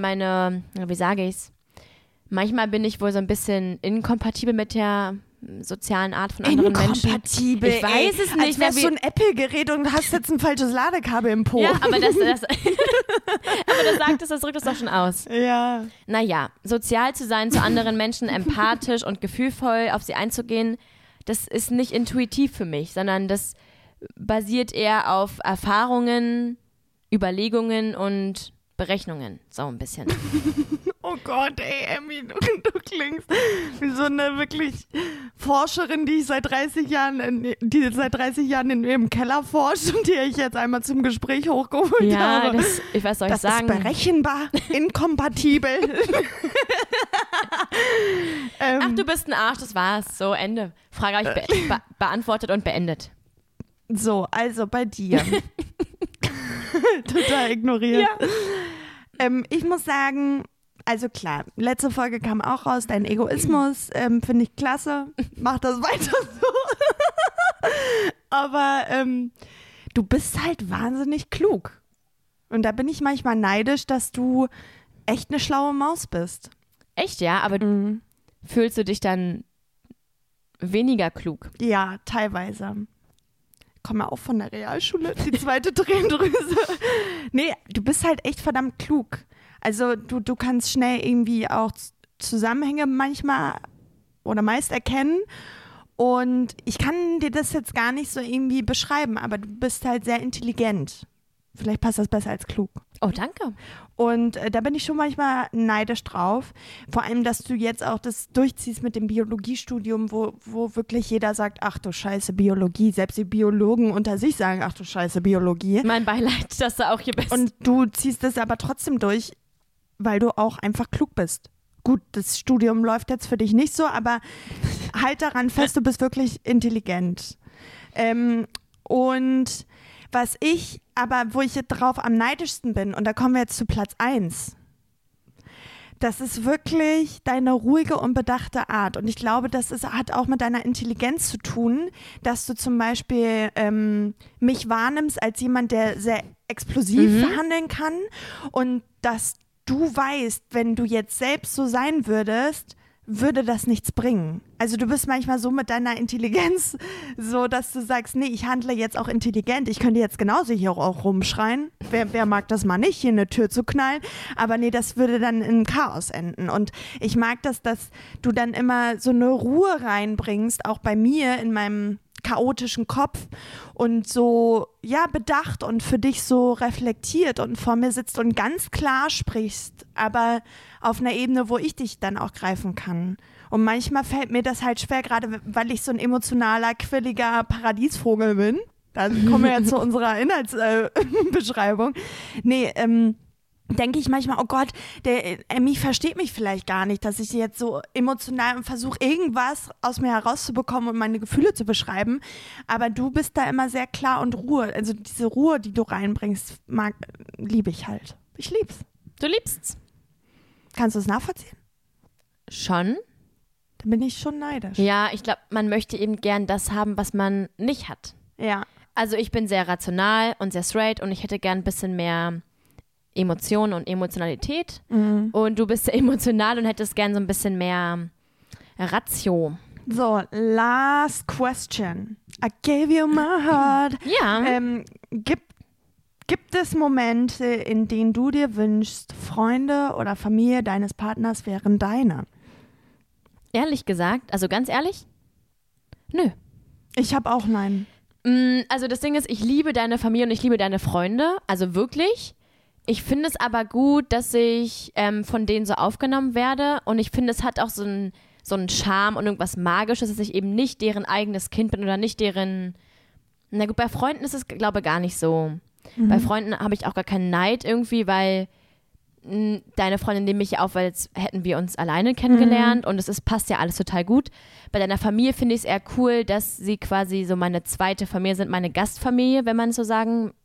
B: manchmal bin ich wohl so ein bisschen inkompatibel mit der sozialen Art von anderen Menschen.
A: Inkompatibel.
B: Ich weiß es nicht.
A: Als wärst du ein Apple-Gerät und hast jetzt ein falsches Ladekabel im Po.
B: Ja, aber das das drückt es doch schon aus.
A: Ja.
B: Naja, sozial zu sein zu anderen Menschen, empathisch und gefühlvoll auf sie einzugehen, das ist nicht intuitiv für mich, sondern das basiert eher auf Erfahrungen, Überlegungen und Berechnungen, so ein bisschen.
A: Oh Gott, ey, Emmy, du klingst wie so eine wirklich Forscherin, die seit 30 Jahren in ihrem Keller forscht und die ich jetzt einmal zum Gespräch hochgeholt habe.
B: Ich weiß, soll ich
A: das
B: sagen.
A: Das ist berechenbar, inkompatibel.
B: Ach, du bist ein Arsch, das war's. So, Ende. Frage habe ich beantwortet und beendet.
A: So, also bei dir. Total ignoriert. Ja. Ich muss sagen, also klar, letzte Folge kam auch raus, dein Egoismus, finde ich klasse, mach das weiter so. Aber du bist halt wahnsinnig klug. Und da bin ich manchmal neidisch, dass du echt eine schlaue Maus bist.
B: Echt, ja? Aber fühlst du dich dann weniger klug?
A: Ja, teilweise. Komme auch von der Realschule, die zweite Tränendrüse. Nee, du bist halt echt verdammt klug. Also du kannst schnell irgendwie auch Zusammenhänge manchmal oder meist erkennen. Und ich kann dir das jetzt gar nicht so irgendwie beschreiben, aber du bist halt sehr intelligent. Vielleicht passt das besser als klug.
B: Oh, danke.
A: Und da bin ich schon manchmal neidisch drauf. Vor allem, dass du jetzt auch das durchziehst mit dem Biologiestudium, wo wirklich jeder sagt, ach du Scheiße, Biologie. Selbst die Biologen unter sich sagen, ach du Scheiße, Biologie.
B: Mein Beileid, dass du auch hier bist.
A: Und du ziehst es aber trotzdem durch, weil du auch einfach klug bist. Gut, das Studium läuft jetzt für dich nicht so, aber halt daran fest, du bist wirklich intelligent. Und wo ich drauf am neidischsten bin, und da kommen wir jetzt zu Platz 1, das ist wirklich deine ruhige und bedachte Art. Und ich glaube, hat auch mit deiner Intelligenz zu tun, dass du zum Beispiel mich wahrnimmst als jemand, der sehr explosiv handeln kann und dass du weißt, wenn du jetzt selbst so sein würdest, würde das nichts bringen. Also du bist manchmal so mit deiner Intelligenz so, dass du sagst, nee, ich handle jetzt auch intelligent. Ich könnte jetzt genauso hier auch rumschreien. Wer mag das mal nicht, hier eine Tür zu knallen? Aber nee, das würde dann in Chaos enden. Und ich mag das, dass du dann immer so eine Ruhe reinbringst, auch bei mir in meinem chaotischen Kopf und so, ja, bedacht und für dich so reflektiert und vor mir sitzt und ganz klar sprichst, aber auf einer Ebene, wo ich dich dann auch greifen kann. Und manchmal fällt mir das halt schwer, gerade weil ich so ein emotionaler, quirliger Paradiesvogel bin. Da kommen wir ja zu unserer Inhaltsbeschreibung. Denke ich manchmal, oh Gott, der Emmy versteht mich vielleicht gar nicht, dass ich jetzt so emotional versuche, irgendwas aus mir herauszubekommen und meine Gefühle zu beschreiben. Aber du bist da immer sehr klar und Ruhe. Also diese Ruhe, die du reinbringst, liebe ich halt. Ich lieb's.
B: Du liebst's.
A: Kannst du es nachvollziehen?
B: Schon.
A: Da bin ich schon neidisch.
B: Ja, ich glaube, man möchte eben gern das haben, was man nicht hat.
A: Ja.
B: Also ich bin sehr rational und sehr straight und ich hätte gern ein bisschen mehr Emotionen und Emotionalität.
A: Mhm.
B: Und du bist sehr emotional und hättest gern so ein bisschen mehr Ratio.
A: So, last question. I gave you my heart.
B: Ja.
A: Gibt es Momente, in denen du dir wünschst, Freunde oder Familie deines Partners wären deine?
B: Ehrlich gesagt, also ganz ehrlich? Nö.
A: Ich habe auch nein.
B: Also das Ding ist, ich liebe deine Familie und ich liebe deine Freunde. Also wirklich. Ich finde es aber gut, dass ich von denen so aufgenommen werde. Und ich finde, es hat auch so einen Charme und irgendwas Magisches, dass ich eben nicht deren eigenes Kind bin oder nicht deren... Na gut, bei Freunden ist es, glaube ich, gar nicht so. Mhm. Bei Freunden habe ich auch gar keinen Neid irgendwie, weil deine Freundin nimmt mich ja auf, weil jetzt hätten wir uns alleine kennengelernt und passt ja alles total gut. Bei deiner Familie finde ich es eher cool, dass sie quasi so meine zweite Familie sind, meine Gastfamilie, wenn man es so sagen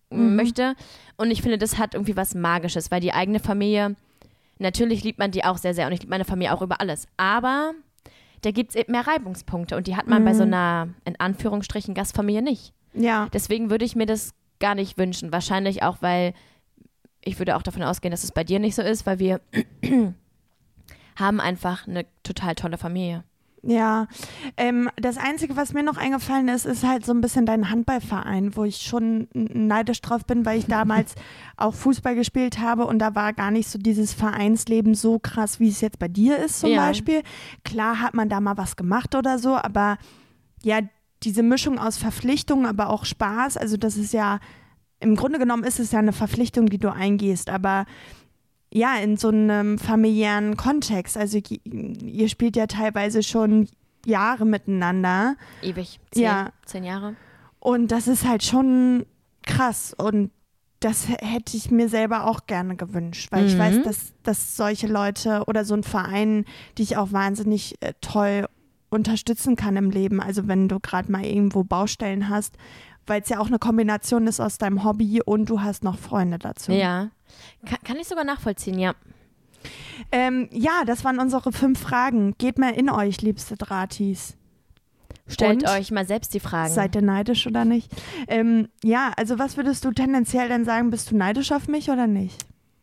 B: möchte. Und ich finde, das hat irgendwie was Magisches, weil die eigene Familie, natürlich liebt man die auch sehr, sehr und ich liebe meine Familie auch über alles. Aber da gibt es eben mehr Reibungspunkte und die hat man bei so einer, in Anführungsstrichen, Gastfamilie nicht.
A: Ja.
B: Deswegen würde ich mir das gar nicht wünschen. Wahrscheinlich auch, weil ich würde auch davon ausgehen, dass es bei dir nicht so ist, weil wir haben einfach eine total tolle Familie.
A: Ja, das Einzige, was mir noch eingefallen ist, ist halt so ein bisschen dein Handballverein, wo ich schon neidisch drauf bin, weil ich damals auch Fußball gespielt habe und da war gar nicht so dieses Vereinsleben so krass, wie es jetzt bei dir ist zum Beispiel. Klar hat man da mal was gemacht oder so, aber ja, diese Mischung aus Verpflichtung, aber auch Spaß, also das ist ja, im Grunde genommen ist es ja eine Verpflichtung, die du eingehst, aber ja, in so einem familiären Kontext. Also ihr spielt ja teilweise schon Jahre miteinander.
B: Ewig. 10 Jahre.
A: Und das ist halt schon krass. Und das hätte ich mir selber auch gerne gewünscht, weil ich weiß, dass solche Leute oder so ein Verein dich auch wahnsinnig toll unterstützen kann im Leben. Also wenn du gerade mal irgendwo Baustellen hast, weil es ja auch eine Kombination ist aus deinem Hobby und du hast noch Freunde dazu.
B: Ja, kann ich sogar nachvollziehen, ja.
A: Ja, das waren unsere 5 Fragen. Geht mal in euch, liebste Drahtis.
B: Stellt euch mal selbst die Fragen.
A: Seid ihr neidisch oder nicht? Ja, also was würdest du tendenziell denn sagen, bist du neidisch auf mich oder nicht?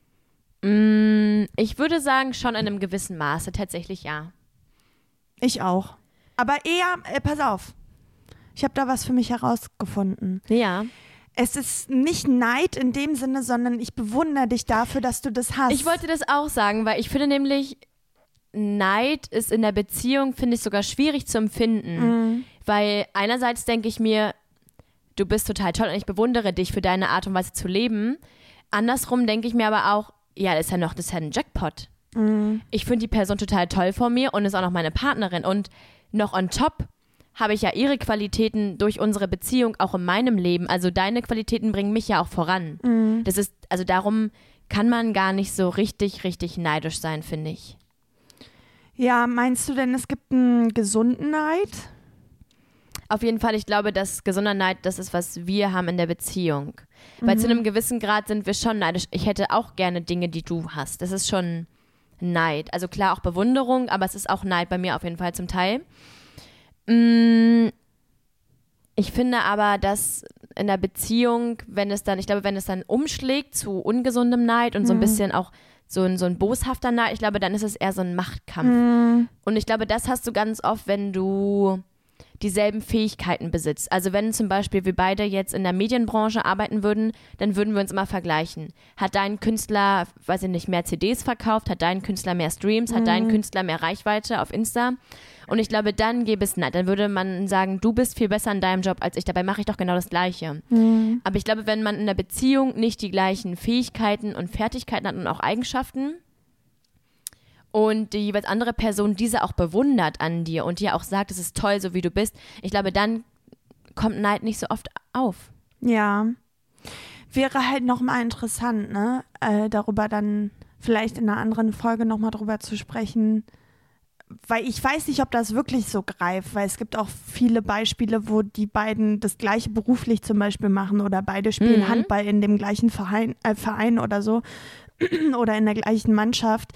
B: Ich würde sagen, schon in einem gewissen Maße, tatsächlich ja.
A: Ich auch. Aber eher, pass auf, ich habe da was für mich herausgefunden.
B: Ja.
A: Es ist nicht Neid in dem Sinne, sondern ich bewundere dich dafür, dass du das hast.
B: Ich wollte das auch sagen, weil ich finde nämlich, Neid ist in der Beziehung, finde ich, sogar schwierig zu empfinden. Weil einerseits denke ich mir, du bist total toll und ich bewundere dich für deine Art und Weise zu leben. Andersrum denke ich mir aber auch, ja, das ist ja ein Jackpot. Ich finde die Person total toll vor mir und ist auch noch meine Partnerin. Und noch on top habe ich ja ihre Qualitäten durch unsere Beziehung auch in meinem Leben. Also deine Qualitäten bringen mich ja auch voran. Das ist, also darum kann man gar nicht so richtig, richtig neidisch sein, finde ich.
A: Ja, meinst du denn, es gibt einen gesunden Neid?
B: Auf jeden Fall, ich glaube, dass gesunder Neid das ist, was wir haben in der Beziehung. Weil zu einem gewissen Grad sind wir schon neidisch. Ich hätte auch gerne Dinge, die du hast. Das ist schon Neid. Also klar auch Bewunderung, aber es ist auch Neid bei mir auf jeden Fall zum Teil. Ich finde aber, dass in der Beziehung, wenn es dann umschlägt zu ungesundem Neid und so ein bisschen auch so ein boshafter Neid, ich glaube, dann ist es eher so ein Machtkampf. Und ich glaube, das hast du ganz oft, wenn du dieselben Fähigkeiten besitzt. Also wenn zum Beispiel wir beide jetzt in der Medienbranche arbeiten würden, dann würden wir uns immer vergleichen. Hat dein Künstler, weiß ich nicht, mehr CDs verkauft? Hat dein Künstler mehr Streams? Hat dein Künstler mehr Reichweite auf Insta? Und ich glaube, dann gäbe es Neid. Dann würde man sagen, du bist viel besser in deinem Job als ich. Dabei mache ich doch genau das Gleiche. Aber ich glaube, wenn man in der Beziehung nicht die gleichen Fähigkeiten und Fertigkeiten hat und auch Eigenschaften und die jeweils andere Person diese auch bewundert an dir und dir auch sagt, es ist toll, so wie du bist, ich glaube, dann kommt Neid nicht so oft auf.
A: Ja. Wäre halt nochmal interessant, ne? Darüber dann vielleicht in einer anderen Folge nochmal drüber zu sprechen, weil ich weiß nicht, ob das wirklich so greift, weil es gibt auch viele Beispiele, wo die beiden das Gleiche beruflich zum Beispiel machen oder beide spielen Handball in dem gleichen Verein oder so oder in der gleichen Mannschaft.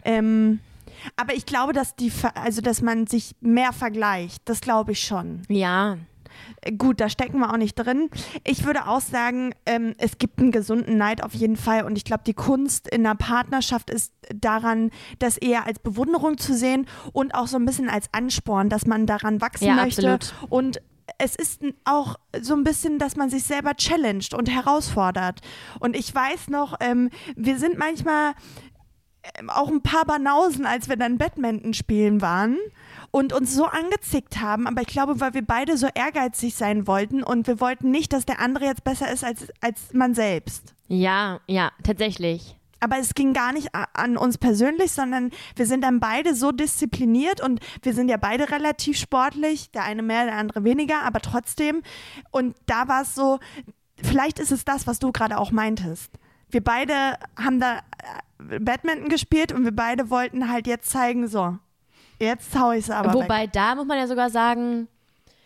A: Aber ich glaube, dass dass man sich mehr vergleicht, das glaube ich schon.
B: Ja.
A: Gut, da stecken wir auch nicht drin. Ich würde auch sagen, es gibt einen gesunden Neid auf jeden Fall und ich glaube, die Kunst in einer Partnerschaft ist daran, das eher als Bewunderung zu sehen und auch so ein bisschen als Ansporn, dass man daran wachsen möchte.
B: Absolut.
A: Und es ist auch so ein bisschen, dass man sich selber challenged und herausfordert. Und ich weiß noch, wir sind manchmal auch ein paar Banausen, als wir dann Badminton spielen waren und uns so angezickt haben, aber ich glaube, weil wir beide so ehrgeizig sein wollten und wir wollten nicht, dass der andere jetzt besser ist als man selbst.
B: Ja, tatsächlich.
A: Aber es ging gar nicht an uns persönlich, sondern wir sind dann beide so diszipliniert und wir sind ja beide relativ sportlich, der eine mehr, der andere weniger, aber trotzdem. Und da war es so, vielleicht ist es das, was du gerade auch meintest. Wir beide haben da Badminton gespielt und wir beide wollten halt jetzt zeigen, so, jetzt hau ich es aber
B: Wobei
A: weg.
B: Da muss man ja sogar sagen,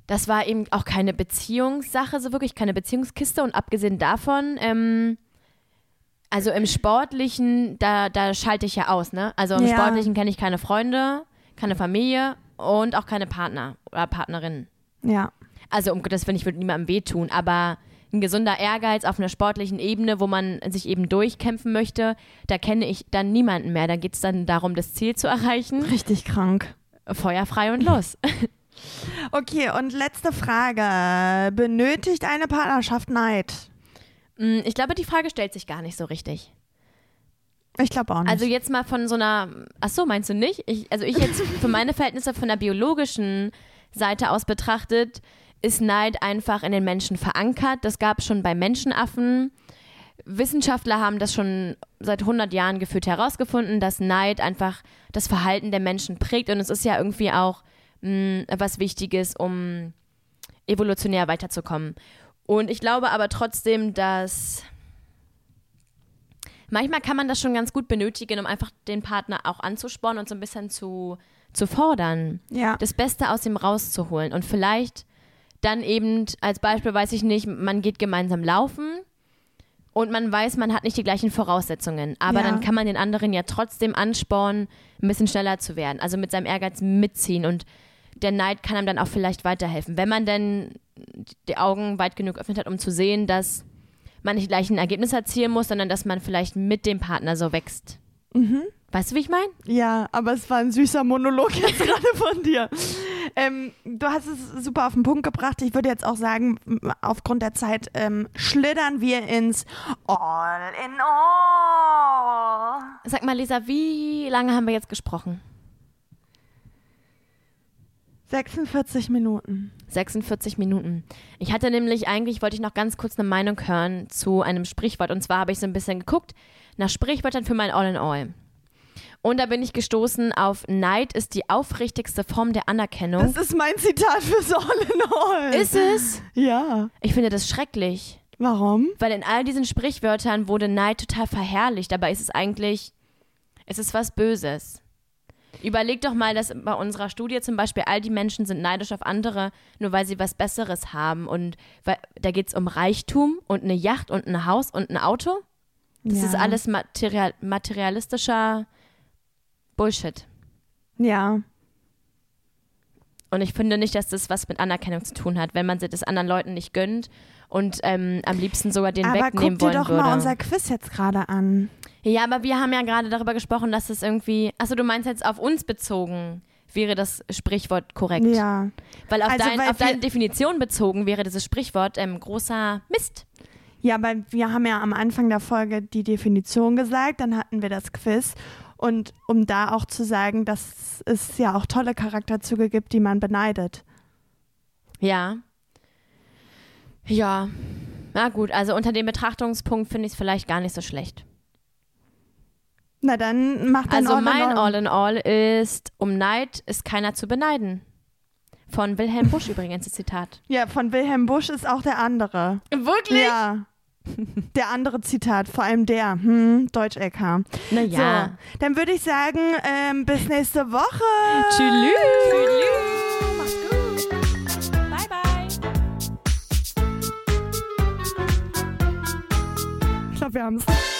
B: das war eben auch keine Beziehungssache, so wirklich keine Beziehungskiste. Und abgesehen davon, also im Sportlichen, da schalte ich ja aus, ne? Also im Sportlichen kenne ich keine Freunde, keine Familie und auch keine Partner oder Partnerinnen.
A: Ja.
B: Also um Gottes Willen, ich würde niemandem wehtun, aber ein gesunder Ehrgeiz auf einer sportlichen Ebene, wo man sich eben durchkämpfen möchte, da kenne ich dann niemanden mehr. Da geht es dann darum, das Ziel zu erreichen.
A: Richtig krank.
B: Feuer frei und los.
A: Okay, und letzte Frage. Benötigt eine Partnerschaft Neid?
B: Ich glaube, die Frage stellt sich gar nicht so richtig.
A: Ich glaube auch nicht.
B: Also jetzt mal von so einer, ach so, meinst du nicht? Ich jetzt für meine Verhältnisse von der biologischen Seite aus betrachtet, ist Neid einfach in den Menschen verankert. Das gab es schon bei Menschenaffen. Wissenschaftler haben das schon seit 100 Jahren gefühlt herausgefunden, dass Neid einfach das Verhalten der Menschen prägt. Und es ist ja irgendwie auch was Wichtiges, um evolutionär weiterzukommen. Und ich glaube aber trotzdem, dass manchmal kann man das schon ganz gut benötigen, um einfach den Partner auch anzuspornen und so ein bisschen zu fordern.
A: Ja.
B: Das Beste aus ihm rauszuholen. Und vielleicht dann eben als Beispiel, weiß ich nicht, man geht gemeinsam laufen und man weiß, man hat nicht die gleichen Voraussetzungen. Aber dann kann man den anderen ja trotzdem anspornen, ein bisschen schneller zu werden. Also mit seinem Ehrgeiz mitziehen. Und der Neid kann einem dann auch vielleicht weiterhelfen. Wenn man denn die Augen weit genug geöffnet hat, um zu sehen, dass man nicht gleich ein Ergebnis erzielen muss, sondern dass man vielleicht mit dem Partner so wächst.
A: Mhm.
B: Weißt du, wie ich meine?
A: Ja, aber es war ein süßer Monolog jetzt gerade von dir. Du hast es super auf den Punkt gebracht. Ich würde jetzt auch sagen, aufgrund der Zeit schlittern wir ins All in All.
B: Sag mal, Lisa, wie lange haben wir jetzt gesprochen?
A: 46 Minuten.
B: 46 Minuten. Ich hatte nämlich wollte ich noch ganz kurz eine Meinung hören zu einem Sprichwort. Und zwar habe ich so ein bisschen geguckt nach Sprichwörtern für mein All in All. Und da bin ich gestoßen auf Neid ist die aufrichtigste Form der Anerkennung.
A: Das ist mein Zitat fürs All in All.
B: Ist es?
A: Ja.
B: Ich finde das schrecklich.
A: Warum?
B: Weil in all diesen Sprichwörtern wurde Neid total verherrlicht. Dabei ist es ist was Böses. Überleg doch mal, dass bei unserer Studie zum Beispiel all die Menschen sind neidisch auf andere, nur weil sie was Besseres haben. Und da geht es um Reichtum und eine Yacht und ein Haus und ein Auto. Das ist alles materialistischer Bullshit.
A: Ja.
B: Und ich finde nicht, dass das was mit Anerkennung zu tun hat, wenn man das anderen Leuten nicht gönnt und am liebsten sogar den wegnehmen wollen würde.
A: Aber guck dir doch mal unser Quiz jetzt gerade an.
B: Ja, aber wir haben ja gerade darüber gesprochen, dass es irgendwie, achso, du meinst jetzt auf uns bezogen, wäre das Sprichwort korrekt.
A: Ja.
B: Weil auf deine Definition bezogen wäre dieses Sprichwort großer Mist.
A: Ja, aber wir haben ja am Anfang der Folge die Definition gesagt, dann hatten wir das Quiz. Und um da auch zu sagen, dass es ja auch tolle Charakterzüge gibt, die man beneidet.
B: Ja. Ja. Na gut, also unter dem Betrachtungspunkt finde ich es vielleicht gar nicht so schlecht.
A: Na dann mach dein
B: Also
A: All in
B: mein
A: All.
B: All in All ist, um Neid ist keiner zu beneiden. Von Wilhelm Busch übrigens, das Zitat.
A: Ja, von Wilhelm Busch ist auch der andere.
B: Wirklich?
A: Ja. Der andere Zitat, vor allem der. Deutsch-LK.
B: Naja.
A: So, dann würde ich sagen, bis nächste Woche.
B: Tschüss.
A: Mach's gut.
B: Bye, bye.
A: Ich glaube, wir haben es.